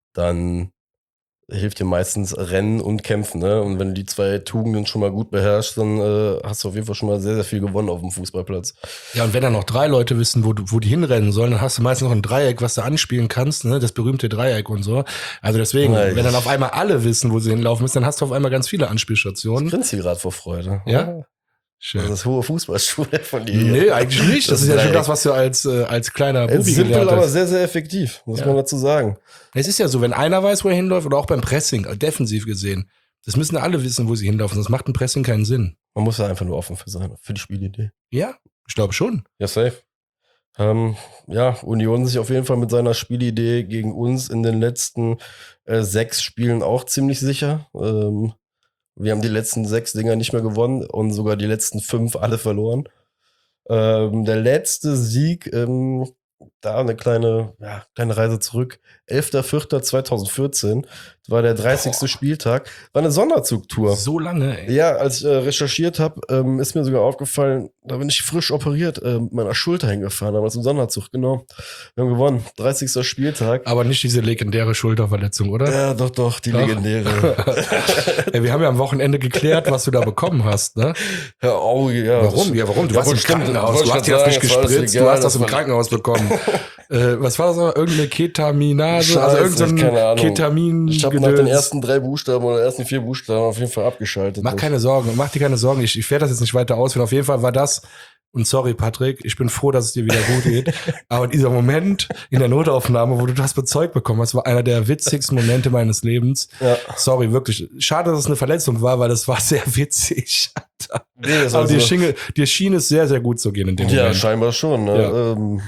dann hilft dir meistens Rennen und Kämpfen. Ne? Und wenn du die zwei Tugenden schon mal gut beherrschst, dann äh, hast du auf jeden Fall schon mal sehr, sehr viel gewonnen auf dem Fußballplatz. Ja, und wenn dann noch drei Leute wissen, wo, du- wo die hinrennen sollen, dann hast du meistens noch ein Dreieck, was du anspielen kannst, ne? Das berühmte Dreieck und so. Also deswegen, Ja, wenn dann ich- auf einmal alle wissen, wo sie hinlaufen müssen, dann hast du auf einmal ganz viele Anspielstationen. Grinst hier gerade vor Freude. Ja? Schön. Das ist hohe Fußballschule von dir. Nee, eigentlich nicht. Das, das ist ja schon das, was du als, äh, als kleiner Bubi gelernt hast. Simpel, aber hast. sehr, sehr effektiv, muss ja. man dazu sagen. Es ist ja so, wenn einer weiß, wo er hinläuft, oder auch beim Pressing, defensiv gesehen, das müssen alle wissen, wo sie hinlaufen, sonst macht ein Pressing keinen Sinn. Man muss da einfach nur offen für sein, für die Spielidee. Ja, ich glaube schon. Ja, safe. Ähm, ja, Union sich auf jeden Fall mit seiner Spielidee gegen uns in den letzten äh, sechs Spielen auch ziemlich sicher. Ähm, wir haben die letzten sechs Dinger nicht mehr gewonnen und sogar die letzten fünf alle verloren. Ähm, der letzte Sieg, ähm, da eine kleine, ja, kleine Reise zurück. elfter vierter zweitausendvierzehn war der dreißigste Boah. Spieltag. War eine Sonderzugtour. So lange, ey. Ja, als ich äh, recherchiert habe, ähm, ist mir sogar aufgefallen, da bin ich frisch operiert, äh, mit meiner Schulter hingefahren, damals im Sonderzug, genau. Wir haben gewonnen, dreißigster Spieltag. Aber nicht diese legendäre Schulterverletzung, oder? Ja, doch, doch, die doch. legendäre. Ey, wir haben ja am Wochenende geklärt, was du da bekommen hast, ne? Ja, oh, ja. Warum? Ja, warum? Du ja, warst im Krankenhaus, du hast dir das nicht gespritzt, du hast das im Krankenhaus bekommen. äh, was war das noch? Irgendeine Ketaminase? Scheiße, also irgendein Ketamin. Ich habe nach den ersten drei Buchstaben oder ersten vier Buchstaben auf jeden Fall abgeschaltet. Mach keine Sorgen, mach dir keine Sorgen. Ich, ich werde das jetzt nicht weiter ausführen. Auf jeden Fall war das, und sorry, Patrick, ich bin froh, dass es dir wieder gut geht. Aber dieser Moment in der Notaufnahme, wo du das bezeugt bekommen hast, war einer der witzigsten Momente meines Lebens. Ja. Sorry, wirklich. Schade, dass es eine Verletzung war, weil das war sehr witzig. Nee, das Aber also dir, schien, dir schien es sehr, sehr gut zu gehen in dem ja, Moment. Ja, scheinbar schon. Ne? Ja. Ähm.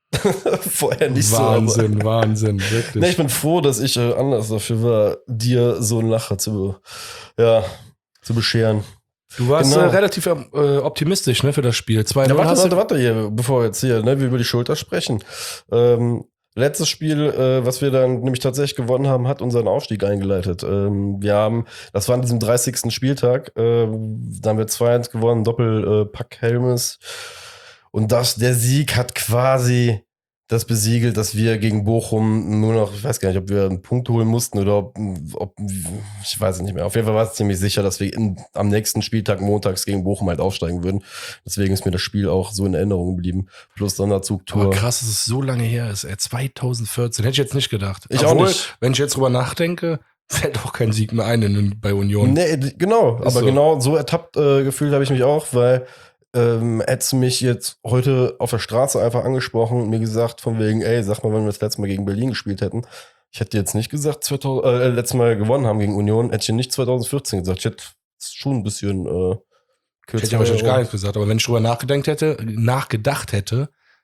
Vorher nicht Wahnsinn, so. Wahnsinn, Wahnsinn, wirklich. Nee, ich bin froh, dass ich äh, anders dafür war, dir so einen Lacher zu, ja, zu bescheren. Du warst genau. äh, relativ äh, optimistisch, ne, für das Spiel. zwei ja, warte, warte, warte hier, bevor wir jetzt hier, ne, wir über die Schulter sprechen. Ähm, letztes Spiel, äh, was wir dann nämlich tatsächlich gewonnen haben, hat unseren Aufstieg eingeleitet. Ähm, wir haben, das war an diesem dreißigsten Spieltag, äh, da haben wir zwei eins gewonnen, Doppelpack äh, Helmes. Und das, der Sieg hat quasi das besiegelt, dass wir gegen Bochum nur noch, ich weiß gar nicht, ob wir einen Punkt holen mussten oder ob, ob ich weiß es nicht mehr. Auf jeden Fall war es ziemlich sicher, dass wir in, am nächsten Spieltag montags gegen Bochum halt aufsteigen würden. Deswegen ist mir das Spiel auch so in Erinnerung geblieben. Plus Sonderzugtour. Aber krass, dass es so lange her ist. Ey, zweitausendvierzehn. Hätte ich jetzt nicht gedacht. Ich Obwohl, auch nicht. Wenn ich jetzt drüber nachdenke, fällt auch kein Sieg mehr ein in, bei Union. Nee, genau. Ist aber so. genau so ertappt äh, gefühlt habe ich mich auch, weil Ähm, hättest du mich jetzt heute auf der Straße einfach angesprochen und mir gesagt, von wegen, ey, sag mal, wenn wir das letzte Mal gegen Berlin gespielt hätten. Ich hätte jetzt nicht gesagt, zweitausend, äh, letztes Mal gewonnen haben gegen Union, hätte ich nicht zweitausendvierzehn gesagt. Ich hätte schon ein bisschen äh, kürzer. Ich hätte ja wahrscheinlich gar nichts gesagt, aber wenn ich drüber nachgedacht hätte, nachgedacht hätte,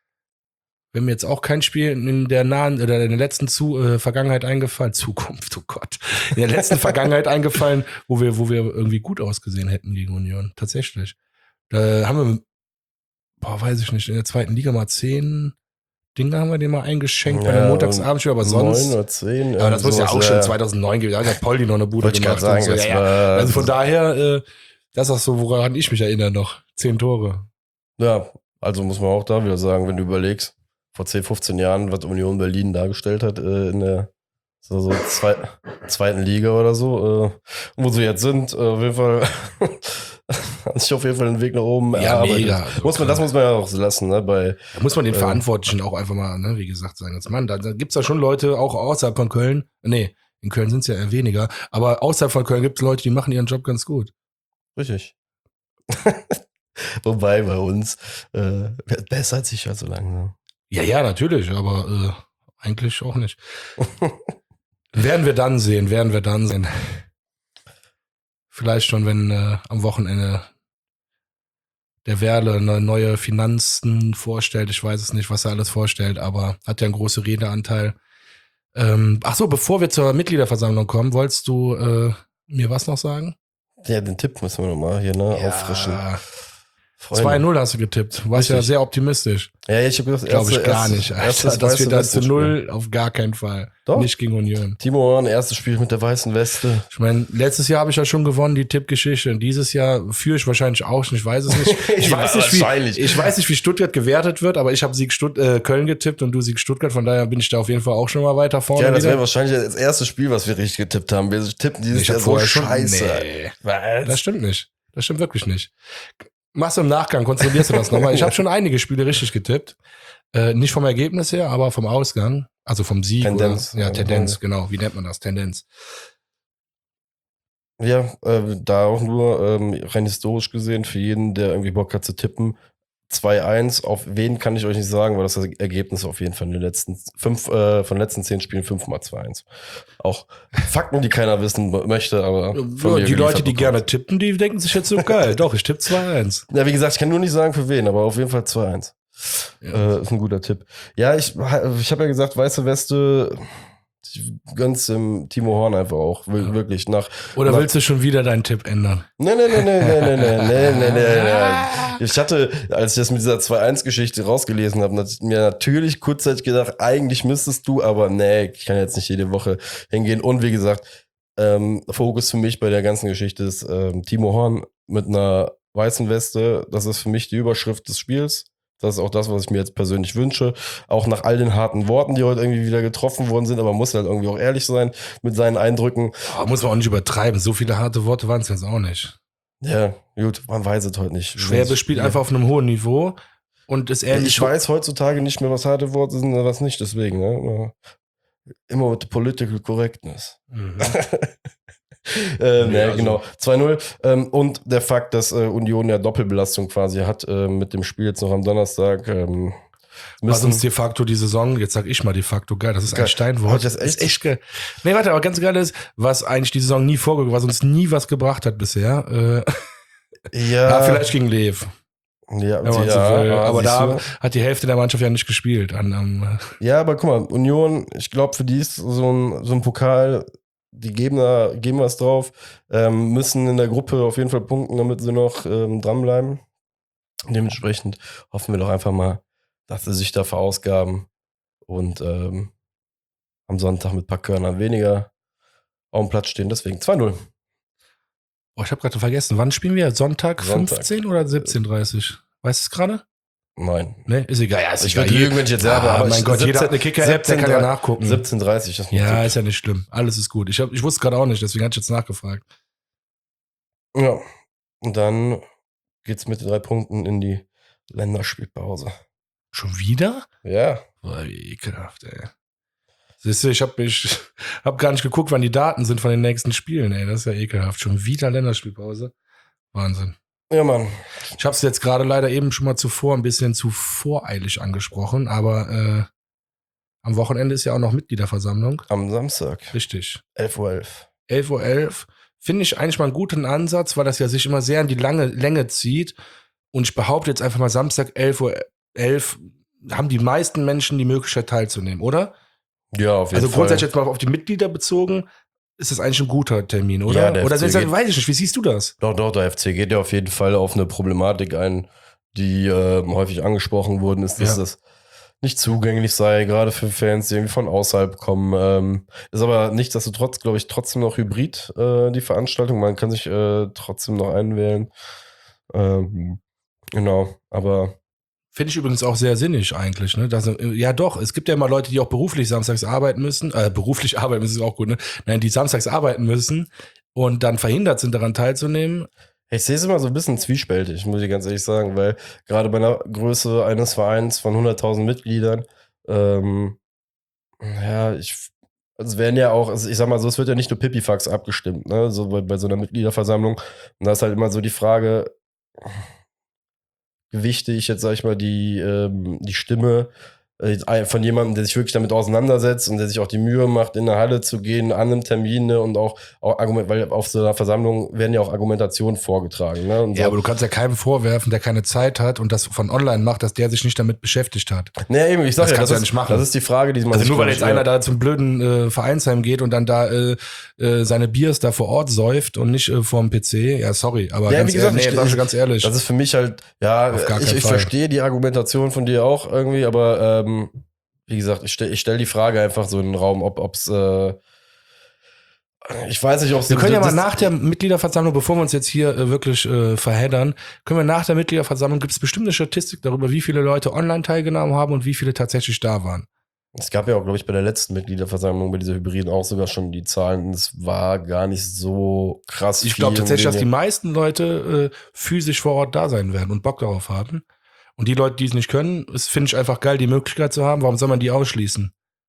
wenn mir jetzt auch kein Spiel in der nahen oder in der letzten Zu äh, Vergangenheit eingefallen, Zukunft, oh Gott, in der letzten Vergangenheit eingefallen, wo wir, wo wir irgendwie gut ausgesehen hätten gegen Union. Tatsächlich. Da haben wir, boah, weiß ich nicht, in der zweiten Liga mal zehn Dinge haben wir dem mal eingeschenkt ja, bei einem Montagsabendspiel, aber sonst. neun oder zehn. Aber das muss ja auch schon zweitausendneun gewesen sein. Da hat Poldi noch eine Bude Wollte gemacht. Ich sagen, so. das ja, war, ja. Also von daher, äh, das ist auch so, woran ich mich erinnere noch. Zehn Tore. Ja, also muss man auch da wieder sagen, wenn du überlegst, vor zehn, fünfzehn Jahren, was Union Berlin dargestellt hat, äh, in der so, so zwei, zweiten Liga oder so, äh, wo sie jetzt sind, äh, auf jeden Fall hat sich auf jeden Fall den Weg nach oben ja, erarbeitet. Mega. Muss man, das muss man ja auch so lassen, ne? Bei, da muss man den äh, Verantwortlichen auch einfach mal, ne, wie gesagt, sagen, jetzt, Mann, da, da gibt's ja schon Leute, auch außerhalb von Köln, nee, in Köln sind's ja eher weniger, aber außerhalb von Köln gibt's Leute, die machen ihren Job ganz gut. Richtig. Wobei bei uns äh, bessert sich ja so lange. Ja, ja, natürlich, aber äh, eigentlich auch nicht. Werden wir dann sehen, werden wir dann sehen. Vielleicht schon, wenn äh, am Wochenende der Werle eine neue Finanzen vorstellt. Ich weiß es nicht, was er alles vorstellt, aber hat ja einen großen Redeanteil. Ähm, ach so, bevor wir zur Mitgliederversammlung kommen, wolltest du äh, mir was noch sagen? Ja, den Tipp müssen wir nochmal hier ne, ja. auffrischen. zwei null hast du getippt. Du warst Richtig. ja sehr optimistisch. Ja, ich habe gesagt, glaube ich gar nicht, Alter, dass wir das zu null auf gar keinen Fall. Doch. Nicht gegen Union. Timo Horn, erstes Spiel mit der weißen Weste. Ich meine, letztes Jahr habe ich ja schon gewonnen, die Tippgeschichte. Und dieses Jahr führe ich wahrscheinlich auch schon. Ich weiß es nicht. Ich, weiß, nicht wie, ich weiß nicht, wie Stuttgart gewertet wird, aber ich habe Sieg Stutt- äh, Köln getippt und du Sieg Stuttgart. Von daher bin ich da auf jeden Fall auch schon mal weiter vorne. Ja, das wäre wahrscheinlich das erste Spiel, was wir richtig getippt haben. Wir tippen dieses Jahr so scheiße. Nee. Das stimmt nicht. Das stimmt wirklich nicht. Machst du im Nachgang, kontrollierst du das nochmal. Ich habe schon einige Spiele richtig getippt. Äh, nicht vom Ergebnis her, aber vom Ausgang. Also vom Sieg. Tendenz. Oder, ja, Tendenz, genau. Wie nennt man das? Tendenz. Ja, äh, da auch nur ähm, rein historisch gesehen, für jeden, der irgendwie Bock hat zu tippen, zwei eins. Auf wen kann ich euch nicht sagen, weil das Ergebnis auf jeden Fall in den letzten fünf, äh, von den letzten zehn Spielen fünfmal zwei eins. Auch Fakten, die keiner wissen möchte, aber von Ja, mir die Leute, die bekommen. gerne tippen, die denken sich jetzt so geil. Doch, ich tippe zwei eins. Ja, wie gesagt, ich kann nur nicht sagen für wen, aber auf jeden Fall zwei eins. Ja. Äh, ist ein guter Tipp. Ja, ich, ich habe ja gesagt, weiße Weste, ich gönn's dem Timo Horn einfach auch, wir- wirklich. Nach, Oder nach, willst du schon wieder deinen Tipp ändern? Nee, nee, nee, nee, nee, nee, nee, nee, nee, nee, nee. Ich hatte, als ich das mit dieser zwei eins Geschichte rausgelesen habe, mir natürlich kurzzeitig gedacht, eigentlich müsstest du, aber nee, ich kann jetzt nicht jede Woche hingehen. Und wie gesagt, ähm, Fokus für mich bei der ganzen Geschichte ist ähm, Timo Horn mit einer weißen Weste. Das ist für mich die Überschrift des Spiels. Das ist auch das, was ich mir jetzt persönlich wünsche. Auch nach all den harten Worten, die heute irgendwie wieder getroffen worden sind, aber man muss halt irgendwie auch ehrlich sein mit seinen Eindrücken. Oh, muss man auch nicht übertreiben. So viele harte Worte waren es jetzt auch nicht. Ja, gut, man weiß es heute nicht. Schwäbe spielt einfach auf einem hohen Niveau und ist ähnlich. Ich weiß heutzutage nicht mehr, was harte Worte sind und was nicht, deswegen. Ne? Immer mit Political Correctness. Mhm. ähm, Nee, ja, also- genau. zwei null. Ähm, und der Fakt, dass äh, Union ja Doppelbelastung quasi hat äh, mit dem Spiel jetzt noch am Donnerstag. Ähm, Was müssen, uns de facto die Saison, jetzt sag ich mal de facto, geil, das ist Geil. ein Steinwort. Hab ich das echt- ist echt geil. Nee, warte, aber ganz geil ist, was eigentlich die Saison nie vorgekommen, was uns nie was gebracht hat bisher. Äh, ja, ja, vielleicht gegen Lev. Ja, Wenn man so ja, will. ah, Aber siehst da du? hat die Hälfte der Mannschaft ja nicht gespielt. An, am, Ja, aber guck mal, Union, ich glaube, für die ist so ein, so ein Pokal, die geben da geben was drauf, ähm, müssen in der Gruppe auf jeden Fall punkten, damit sie noch ähm, dranbleiben. Dementsprechend hoffen wir doch einfach mal, dass sie sich da verausgaben und ähm, am Sonntag mit ein paar Körnern weniger auf dem Platz stehen. Deswegen zwei null. oh, ich habe gerade vergessen, wann spielen wir? Sonntag, Sonntag. fünfzehn oder siebzehn Uhr dreißig? Weißt du es gerade? Nein. Ne, ist egal. Ja, ist Ich egal. würde lügen, wenn ich jetzt Ja, sage, aber mein ich- Gott, jeder hat siebzehn eine Kicker-App, der kann ja nachgucken. siebzehn Uhr dreißig. Das Ja, ist ja nicht schlimm. Alles ist gut. Ich, hab, ich wusste gerade auch nicht, deswegen hatte ich jetzt nachgefragt. Ja. Und dann geht's mit den drei Punkten in die Länderspielpause. Schon wieder? Ja. Boah, wie ekelhaft, ey. Siehst du, ich habe mich, hab gar nicht geguckt, wann die Daten sind von den nächsten Spielen, ey. Das ist ja ekelhaft. Schon wieder Länderspielpause. Wahnsinn. Ja, Mann. Ich habe es jetzt gerade leider eben schon mal zuvor ein bisschen zu voreilig angesprochen, aber äh, am Wochenende ist ja auch noch Mitgliederversammlung. Am Samstag, Richtig. elf Uhr elf. elf Uhr elf. Finde ich eigentlich mal einen guten Ansatz, weil das ja sich immer sehr in die lange Länge zieht. Und ich behaupte jetzt einfach mal, Samstag elf Uhr elf haben die meisten Menschen die Möglichkeit teilzunehmen, oder? Ja, auf jeden Also Fall. grundsätzlich jetzt mal auf die Mitglieder bezogen, ist das eigentlich ein guter Termin, oder? Ja, der oder F C sind, geht- weiß ich nicht, wie siehst du das? Doch, doch, der F C geht ja auf jeden Fall auf eine Problematik ein, die ähm, häufig angesprochen worden ist, dass Ja. das nicht zugänglich sei, gerade für Fans, die irgendwie von außerhalb kommen. Ähm, ist aber nichtsdestotrotz, glaube ich, trotzdem noch hybrid, äh, die Veranstaltung. Man kann sich äh, trotzdem noch einwählen. Ähm, genau, aber Finde ich übrigens auch sehr sinnig eigentlich, ne? Dass, äh, ja doch, es gibt ja immer Leute, die auch beruflich samstags arbeiten müssen, äh, beruflich arbeiten müssen ist auch gut, ne? Nein, die samstags arbeiten müssen und dann verhindert sind, daran teilzunehmen. ich sehe es immer so ein bisschen zwiespältig, muss ich ganz ehrlich sagen, weil gerade bei einer Größe eines Vereins von hunderttausend Mitgliedern, ähm, ja, ich, also es werden ja auch, also ich sag mal so, es wird ja nicht nur Pipifax abgestimmt, ne, so bei, bei so einer Mitgliederversammlung. Und da ist halt immer so die Frage, gewichte ich jetzt, sag ich mal, die, ähm, die Stimme äh, von jemandem, der sich wirklich damit auseinandersetzt und der sich auch die Mühe macht, in eine Halle zu gehen, an einem Termin, ne, und auch, auch Argument, weil auf so einer Versammlung werden ja auch Argumentationen vorgetragen. Ne, und Ja, so. aber du kannst ja keinem vorwerfen, der keine Zeit hat und das von online macht, dass der sich nicht damit beschäftigt hat. Nee, eben, ich sag Das ja, kannst das du ja ist, nicht machen. Das ist die Frage, die man Also sich, nur weil glaub jetzt ich, einer äh, da zum blöden äh, Vereinsheim geht und dann da äh, äh, seine Biers da vor Ort säuft und nicht äh, vorm P C, ja sorry, aber Ja, ganz, wie gesagt, ehrlich, ich- nee, sag ich ganz ehrlich. Das ist für mich halt, ja, Auf gar ich, keinen ich Fall. verstehe die Argumentation von dir auch irgendwie, aber ähm, wie gesagt, ich stelle ich stell die Frage einfach so in den Raum, ob ob's, äh, ich weiß nicht, ob es Wir können ja mal nach der Mitgliederversammlung, bevor wir uns jetzt hier äh, wirklich äh, verheddern, können wir nach der Mitgliederversammlung, gibt es bestimmt eine Statistik darüber, wie viele Leute online teilgenommen haben und wie viele tatsächlich da waren. Es gab ja auch, glaube ich, bei der letzten Mitgliederversammlung, bei dieser Hybriden auch sogar schon die Zahlen. Es war gar nicht so krass. Ich viel glaube tatsächlich, dass die Dinge. meisten Leute äh, physisch vor Ort da sein werden und Bock darauf haben. Und die Leute, die es nicht können, es finde ich einfach geil, die Möglichkeit zu haben. Warum soll man die ausschließen?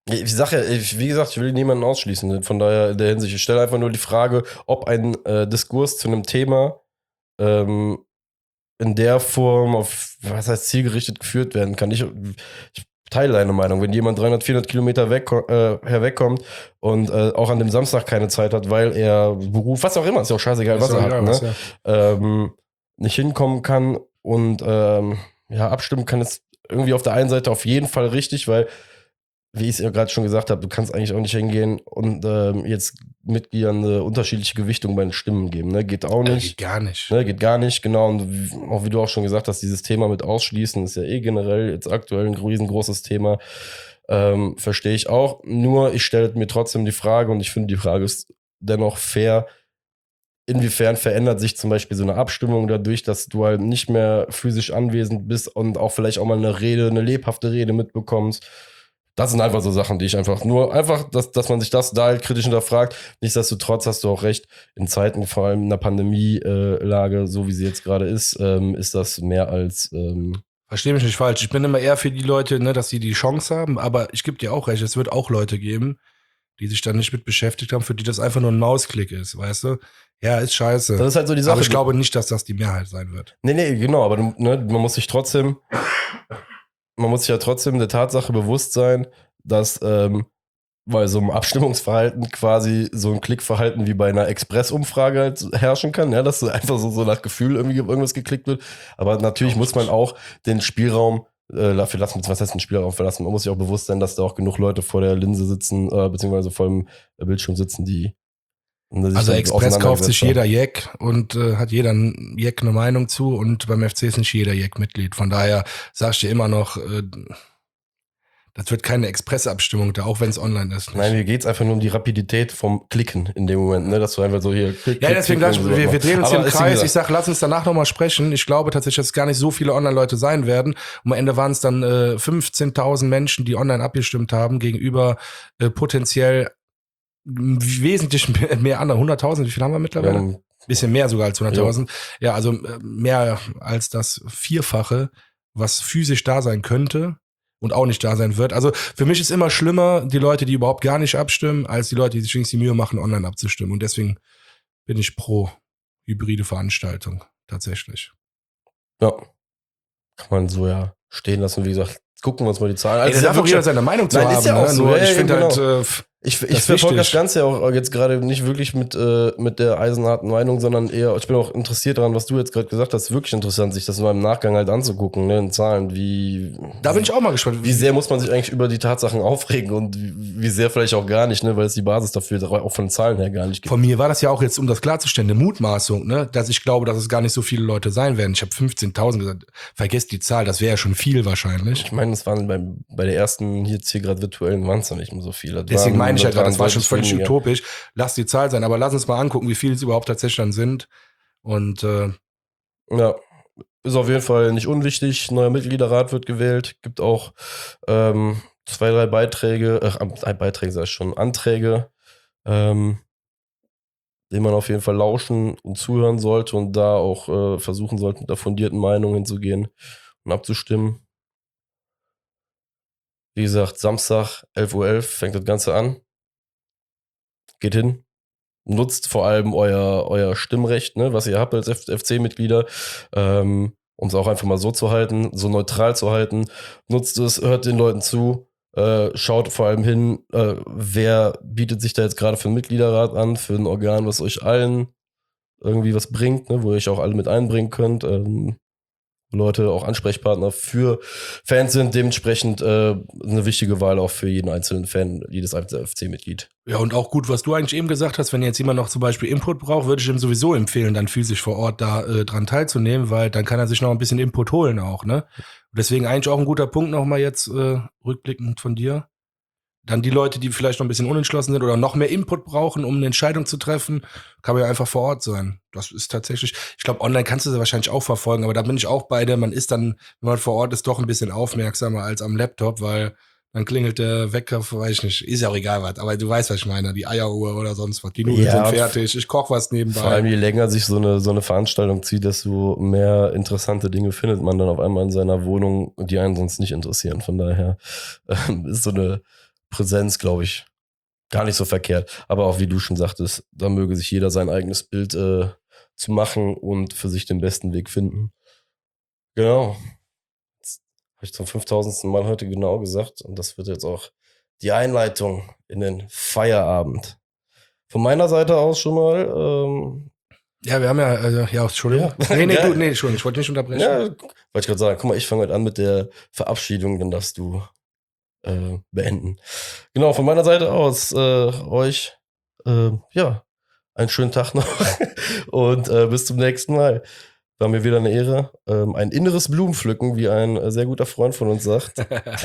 Ich sag ja, ich, wie gesagt, ich will niemanden ausschließen. Von daher in der Hinsicht, ich stelle einfach nur die Frage, ob ein äh, Diskurs zu einem Thema ähm, in der Form auf, was heißt, zielgerichtet geführt werden kann. Ich, ich teile deine Meinung. Wenn jemand dreihundert, vierhundert Kilometer weg, äh, herwegkommt und äh, auch an dem Samstag keine Zeit hat, weil er Beruf, was auch immer, ist ja auch scheißegal, was er hat, ne? Was, ja. ähm, nicht hinkommen kann und ähm, ja, abstimmen kann, ist irgendwie auf der einen Seite auf jeden Fall richtig, weil, wie ich es ja gerade schon gesagt habe, du kannst eigentlich auch nicht hingehen und ähm, jetzt Mitgliedern eine unterschiedliche Gewichtung bei den Stimmen geben. Ne? Geht auch nicht. Geht gar nicht. Ne? Geht gar nicht, genau. Und wie, auch wie du auch schon gesagt hast, dieses Thema mit Ausschließen ist ja eh generell jetzt aktuell ein riesengroßes Thema. Ähm, verstehe ich auch. Nur ich stelle mir trotzdem die Frage, und ich finde, die Frage ist dennoch fair, inwiefern verändert sich zum Beispiel so eine Abstimmung dadurch, dass du halt nicht mehr physisch anwesend bist und auch vielleicht auch mal eine Rede, eine lebhafte Rede mitbekommst. Das sind einfach so Sachen, die ich einfach nur, einfach, dass, dass man sich das da halt kritisch hinterfragt. Nichtsdestotrotz hast du auch recht, in Zeiten, vor allem in der Pandemie-Lage, äh, so wie sie jetzt gerade ist, ähm, ist das mehr als... Ähm Verstehe mich nicht falsch. Ich bin immer eher für die Leute, ne, dass sie die Chance haben, aber ich gebe dir auch recht, es wird auch Leute geben, die sich dann nicht mit beschäftigt haben, für die das einfach nur ein Mausklick ist, weißt du? Ja, ist scheiße. Das ist halt so die Sache. Aber ich glaube nicht, dass das die Mehrheit sein wird. Nee, nee, genau, aber ne, man muss sich trotzdem... Man muss sich ja trotzdem der Tatsache bewusst sein, dass ähm, bei so einem Abstimmungsverhalten quasi so ein Klickverhalten wie bei einer Express-Umfrage halt herrschen kann, ja, dass so einfach so, so nach Gefühl irgendwie irgendwas geklickt wird. Aber natürlich muss man auch den Spielraum äh, dafür lassen, was heißt den Spielraum verlassen? Man muss sich auch bewusst sein, dass da auch genug Leute vor der Linse sitzen, äh, beziehungsweise vor dem Bildschirm sitzen, die also Express kauft sich jeder Jack und äh, hat jeder Jack eine Meinung zu und beim F C ist nicht jeder Jack Mitglied. Von daher sagst du immer noch, äh, das wird keine Express-Abstimmung da, auch wenn es online ist. Nicht. Nein, mir geht's einfach nur um die Rapidität vom Klicken in dem Moment, ne, dass du einfach so hier klick, Ja, deswegen klick, klick, wir, wir drehen uns hier im Kreis. Ich sag, lass uns danach nochmal sprechen. Ich glaube tatsächlich, dass es gar nicht so viele Online-Leute sein werden. Und am Ende waren es dann äh, fünfzehntausend Menschen, die online abgestimmt haben, gegenüber äh, potenziell wesentlich mehr, mehr andere, hunderttausend, wie viel haben wir mittlerweile? Ja, bisschen mehr sogar als hunderttausend. Ja. ja, also mehr als das Vierfache, was physisch da sein könnte und auch nicht da sein wird. Also für mich ist immer schlimmer, die Leute, die überhaupt gar nicht abstimmen, als die Leute, die sich wenigstens die Mühe machen, online abzustimmen. Und deswegen bin ich pro hybride Veranstaltung, tatsächlich. Ja, kann man so ja stehen lassen. Wie gesagt, gucken wir uns mal die Zahlen an. Also da darf auch jeder seine Meinung zu Nein, haben. Ist ja auch ne? so. Nur ja, ich ja, finde genau. halt... Äh, Ich, ich verfolge das Ganze ja auch jetzt gerade nicht wirklich mit, äh, mit der eisenharten Meinung, sondern eher, ich bin auch interessiert daran, was du jetzt gerade gesagt hast. Wirklich interessant, sich das mal im Nachgang halt anzugucken, ne, in Zahlen, wie. Da bin ich auch mal gespannt. Wie sehr muss man sich eigentlich über die Tatsachen aufregen und wie, wie sehr vielleicht auch gar nicht, ne, weil es die Basis dafür auch von den Zahlen her gar nicht gibt. Von mir war das ja auch jetzt, um das klarzustellen, eine Mutmaßung, ne, dass ich glaube, dass es gar nicht so viele Leute sein werden. Ich habe fünfzehntausend gesagt, vergesst die Zahl, das wäre ja schon viel wahrscheinlich. Ich meine, es waren bei, bei der ersten jetzt hier gerade virtuellen waren es noch nicht mehr so viele. Das Deswegen meine ich halt, das war schon völlig weniger. utopisch. Lass die Zahl sein, aber lass uns mal angucken, wie viele es überhaupt tatsächlich dann sind. Und äh, ja, ist auf jeden Fall nicht unwichtig. Neuer Mitgliederrat wird gewählt. Gibt auch ähm, zwei, drei Beiträge, äh, Beiträge sag ich schon, Anträge, ähm, denen man auf jeden Fall lauschen und zuhören sollte und da auch äh, versuchen sollte, mit der fundierten Meinung hinzugehen und abzustimmen. Wie gesagt, Samstag, elf Uhr elf fängt das Ganze an. Geht hin. Nutzt vor allem euer, euer Stimmrecht, ne, was ihr habt als F C-Mitglieder, ähm, um es auch einfach mal so zu halten, so neutral zu halten. Nutzt es, hört den Leuten zu, äh, schaut vor allem hin, äh, wer bietet sich da jetzt gerade für einen Mitgliederrat an, für ein Organ, was euch allen irgendwie was bringt, ne, wo ihr euch auch alle mit einbringen könnt. Ähm, Leute auch Ansprechpartner für Fans sind, dementsprechend äh, eine wichtige Wahl auch für jeden einzelnen Fan, jedes einzelne F C-Mitglied. Ja, und auch gut, was du eigentlich eben gesagt hast, wenn jetzt jemand noch zum Beispiel Input braucht, würde ich ihm sowieso empfehlen, dann physisch vor Ort da äh, dran teilzunehmen, weil dann kann er sich noch ein bisschen Input holen auch, ne? Und deswegen eigentlich auch ein guter Punkt nochmal jetzt äh, rückblickend von dir. Dann die Leute, die vielleicht noch ein bisschen unentschlossen sind oder noch mehr Input brauchen, um eine Entscheidung zu treffen, kann man ja einfach vor Ort sein. Das ist tatsächlich, ich glaube, online kannst du sie wahrscheinlich auch verfolgen, aber da bin ich auch bei dir. Man ist dann, wenn man vor Ort ist, doch ein bisschen aufmerksamer als am Laptop, weil dann klingelt der Wecker, weiß ich nicht, ist ja auch egal was, aber du weißt, was ich meine, die Eieruhr oder sonst was, die Nudeln Ja, sind fertig, ich koche was nebenbei. Vor allem, je länger sich so eine, so eine Veranstaltung zieht, desto mehr interessante Dinge findet man dann auf einmal in seiner Wohnung, die einen sonst nicht interessieren. Von daher ähm, ist so eine Präsenz, glaube ich, gar nicht so verkehrt. Aber auch wie du schon sagtest, da möge sich jeder sein eigenes Bild äh, zu machen und für sich den besten Weg finden. Genau. Das habe ich zum fünftausendsten Mal heute genau gesagt und das wird jetzt auch die Einleitung in den Feierabend. Von meiner Seite aus schon mal. Ähm, Ja, wir haben ja, also, ja, Entschuldigung. Ja. Nee, nee, Ja. du, nee, Entschuldigung, ich wollte nicht unterbrechen. ja, wollte ich gerade sagen, guck mal, ich fange heute an mit der Verabschiedung, dann darfst du äh, beenden. Genau, von meiner Seite aus äh, euch, äh, ja, einen schönen Tag noch und äh, bis zum nächsten Mal. War mir wieder eine Ehre. Ähm, ein inneres Blumenpflücken, wie ein äh, sehr guter Freund von uns sagt.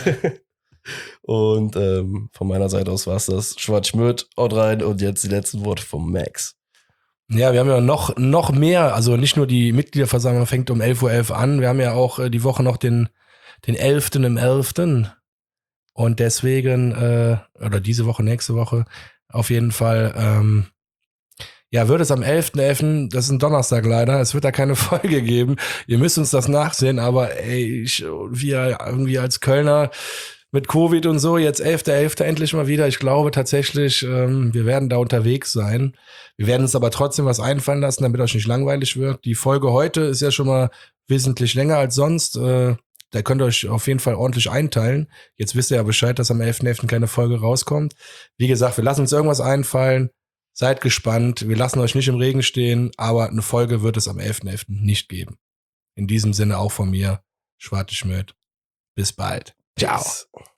Und ähm, von meiner Seite aus war es das. Schwarz-Schmürt, haut rein und jetzt die letzten Worte vom Max. Ja, wir haben ja noch, noch mehr, also nicht nur die Mitgliederversammlung fängt um elf Uhr elf an, wir haben ja auch äh, die Woche noch den, den elften im elften Und deswegen, äh, oder diese Woche, nächste Woche, auf jeden Fall, ähm, ja, wird es am elften elften, das ist ein Donnerstag leider, es wird da keine Folge geben. Ihr müsst uns das nachsehen, aber ey, ich, wir irgendwie als Kölner mit Covid und so, jetzt elfter elfter endlich mal wieder. Ich glaube tatsächlich, ähm, wir werden da unterwegs sein. Wir werden uns aber trotzdem was einfallen lassen, damit euch nicht langweilig wird. Die Folge heute ist ja schon mal wesentlich länger als sonst. Äh, da könnt ihr euch auf jeden Fall ordentlich einteilen. Jetzt wisst ihr ja Bescheid, dass am elften elften keine Folge rauskommt. Wie gesagt, wir lassen uns irgendwas einfallen. Seid gespannt. Wir lassen euch nicht im Regen stehen, aber eine Folge wird es am elften elften nicht geben. In diesem Sinne auch von mir, Schwarz-Schmürt. Bis bald. Ciao. Peace.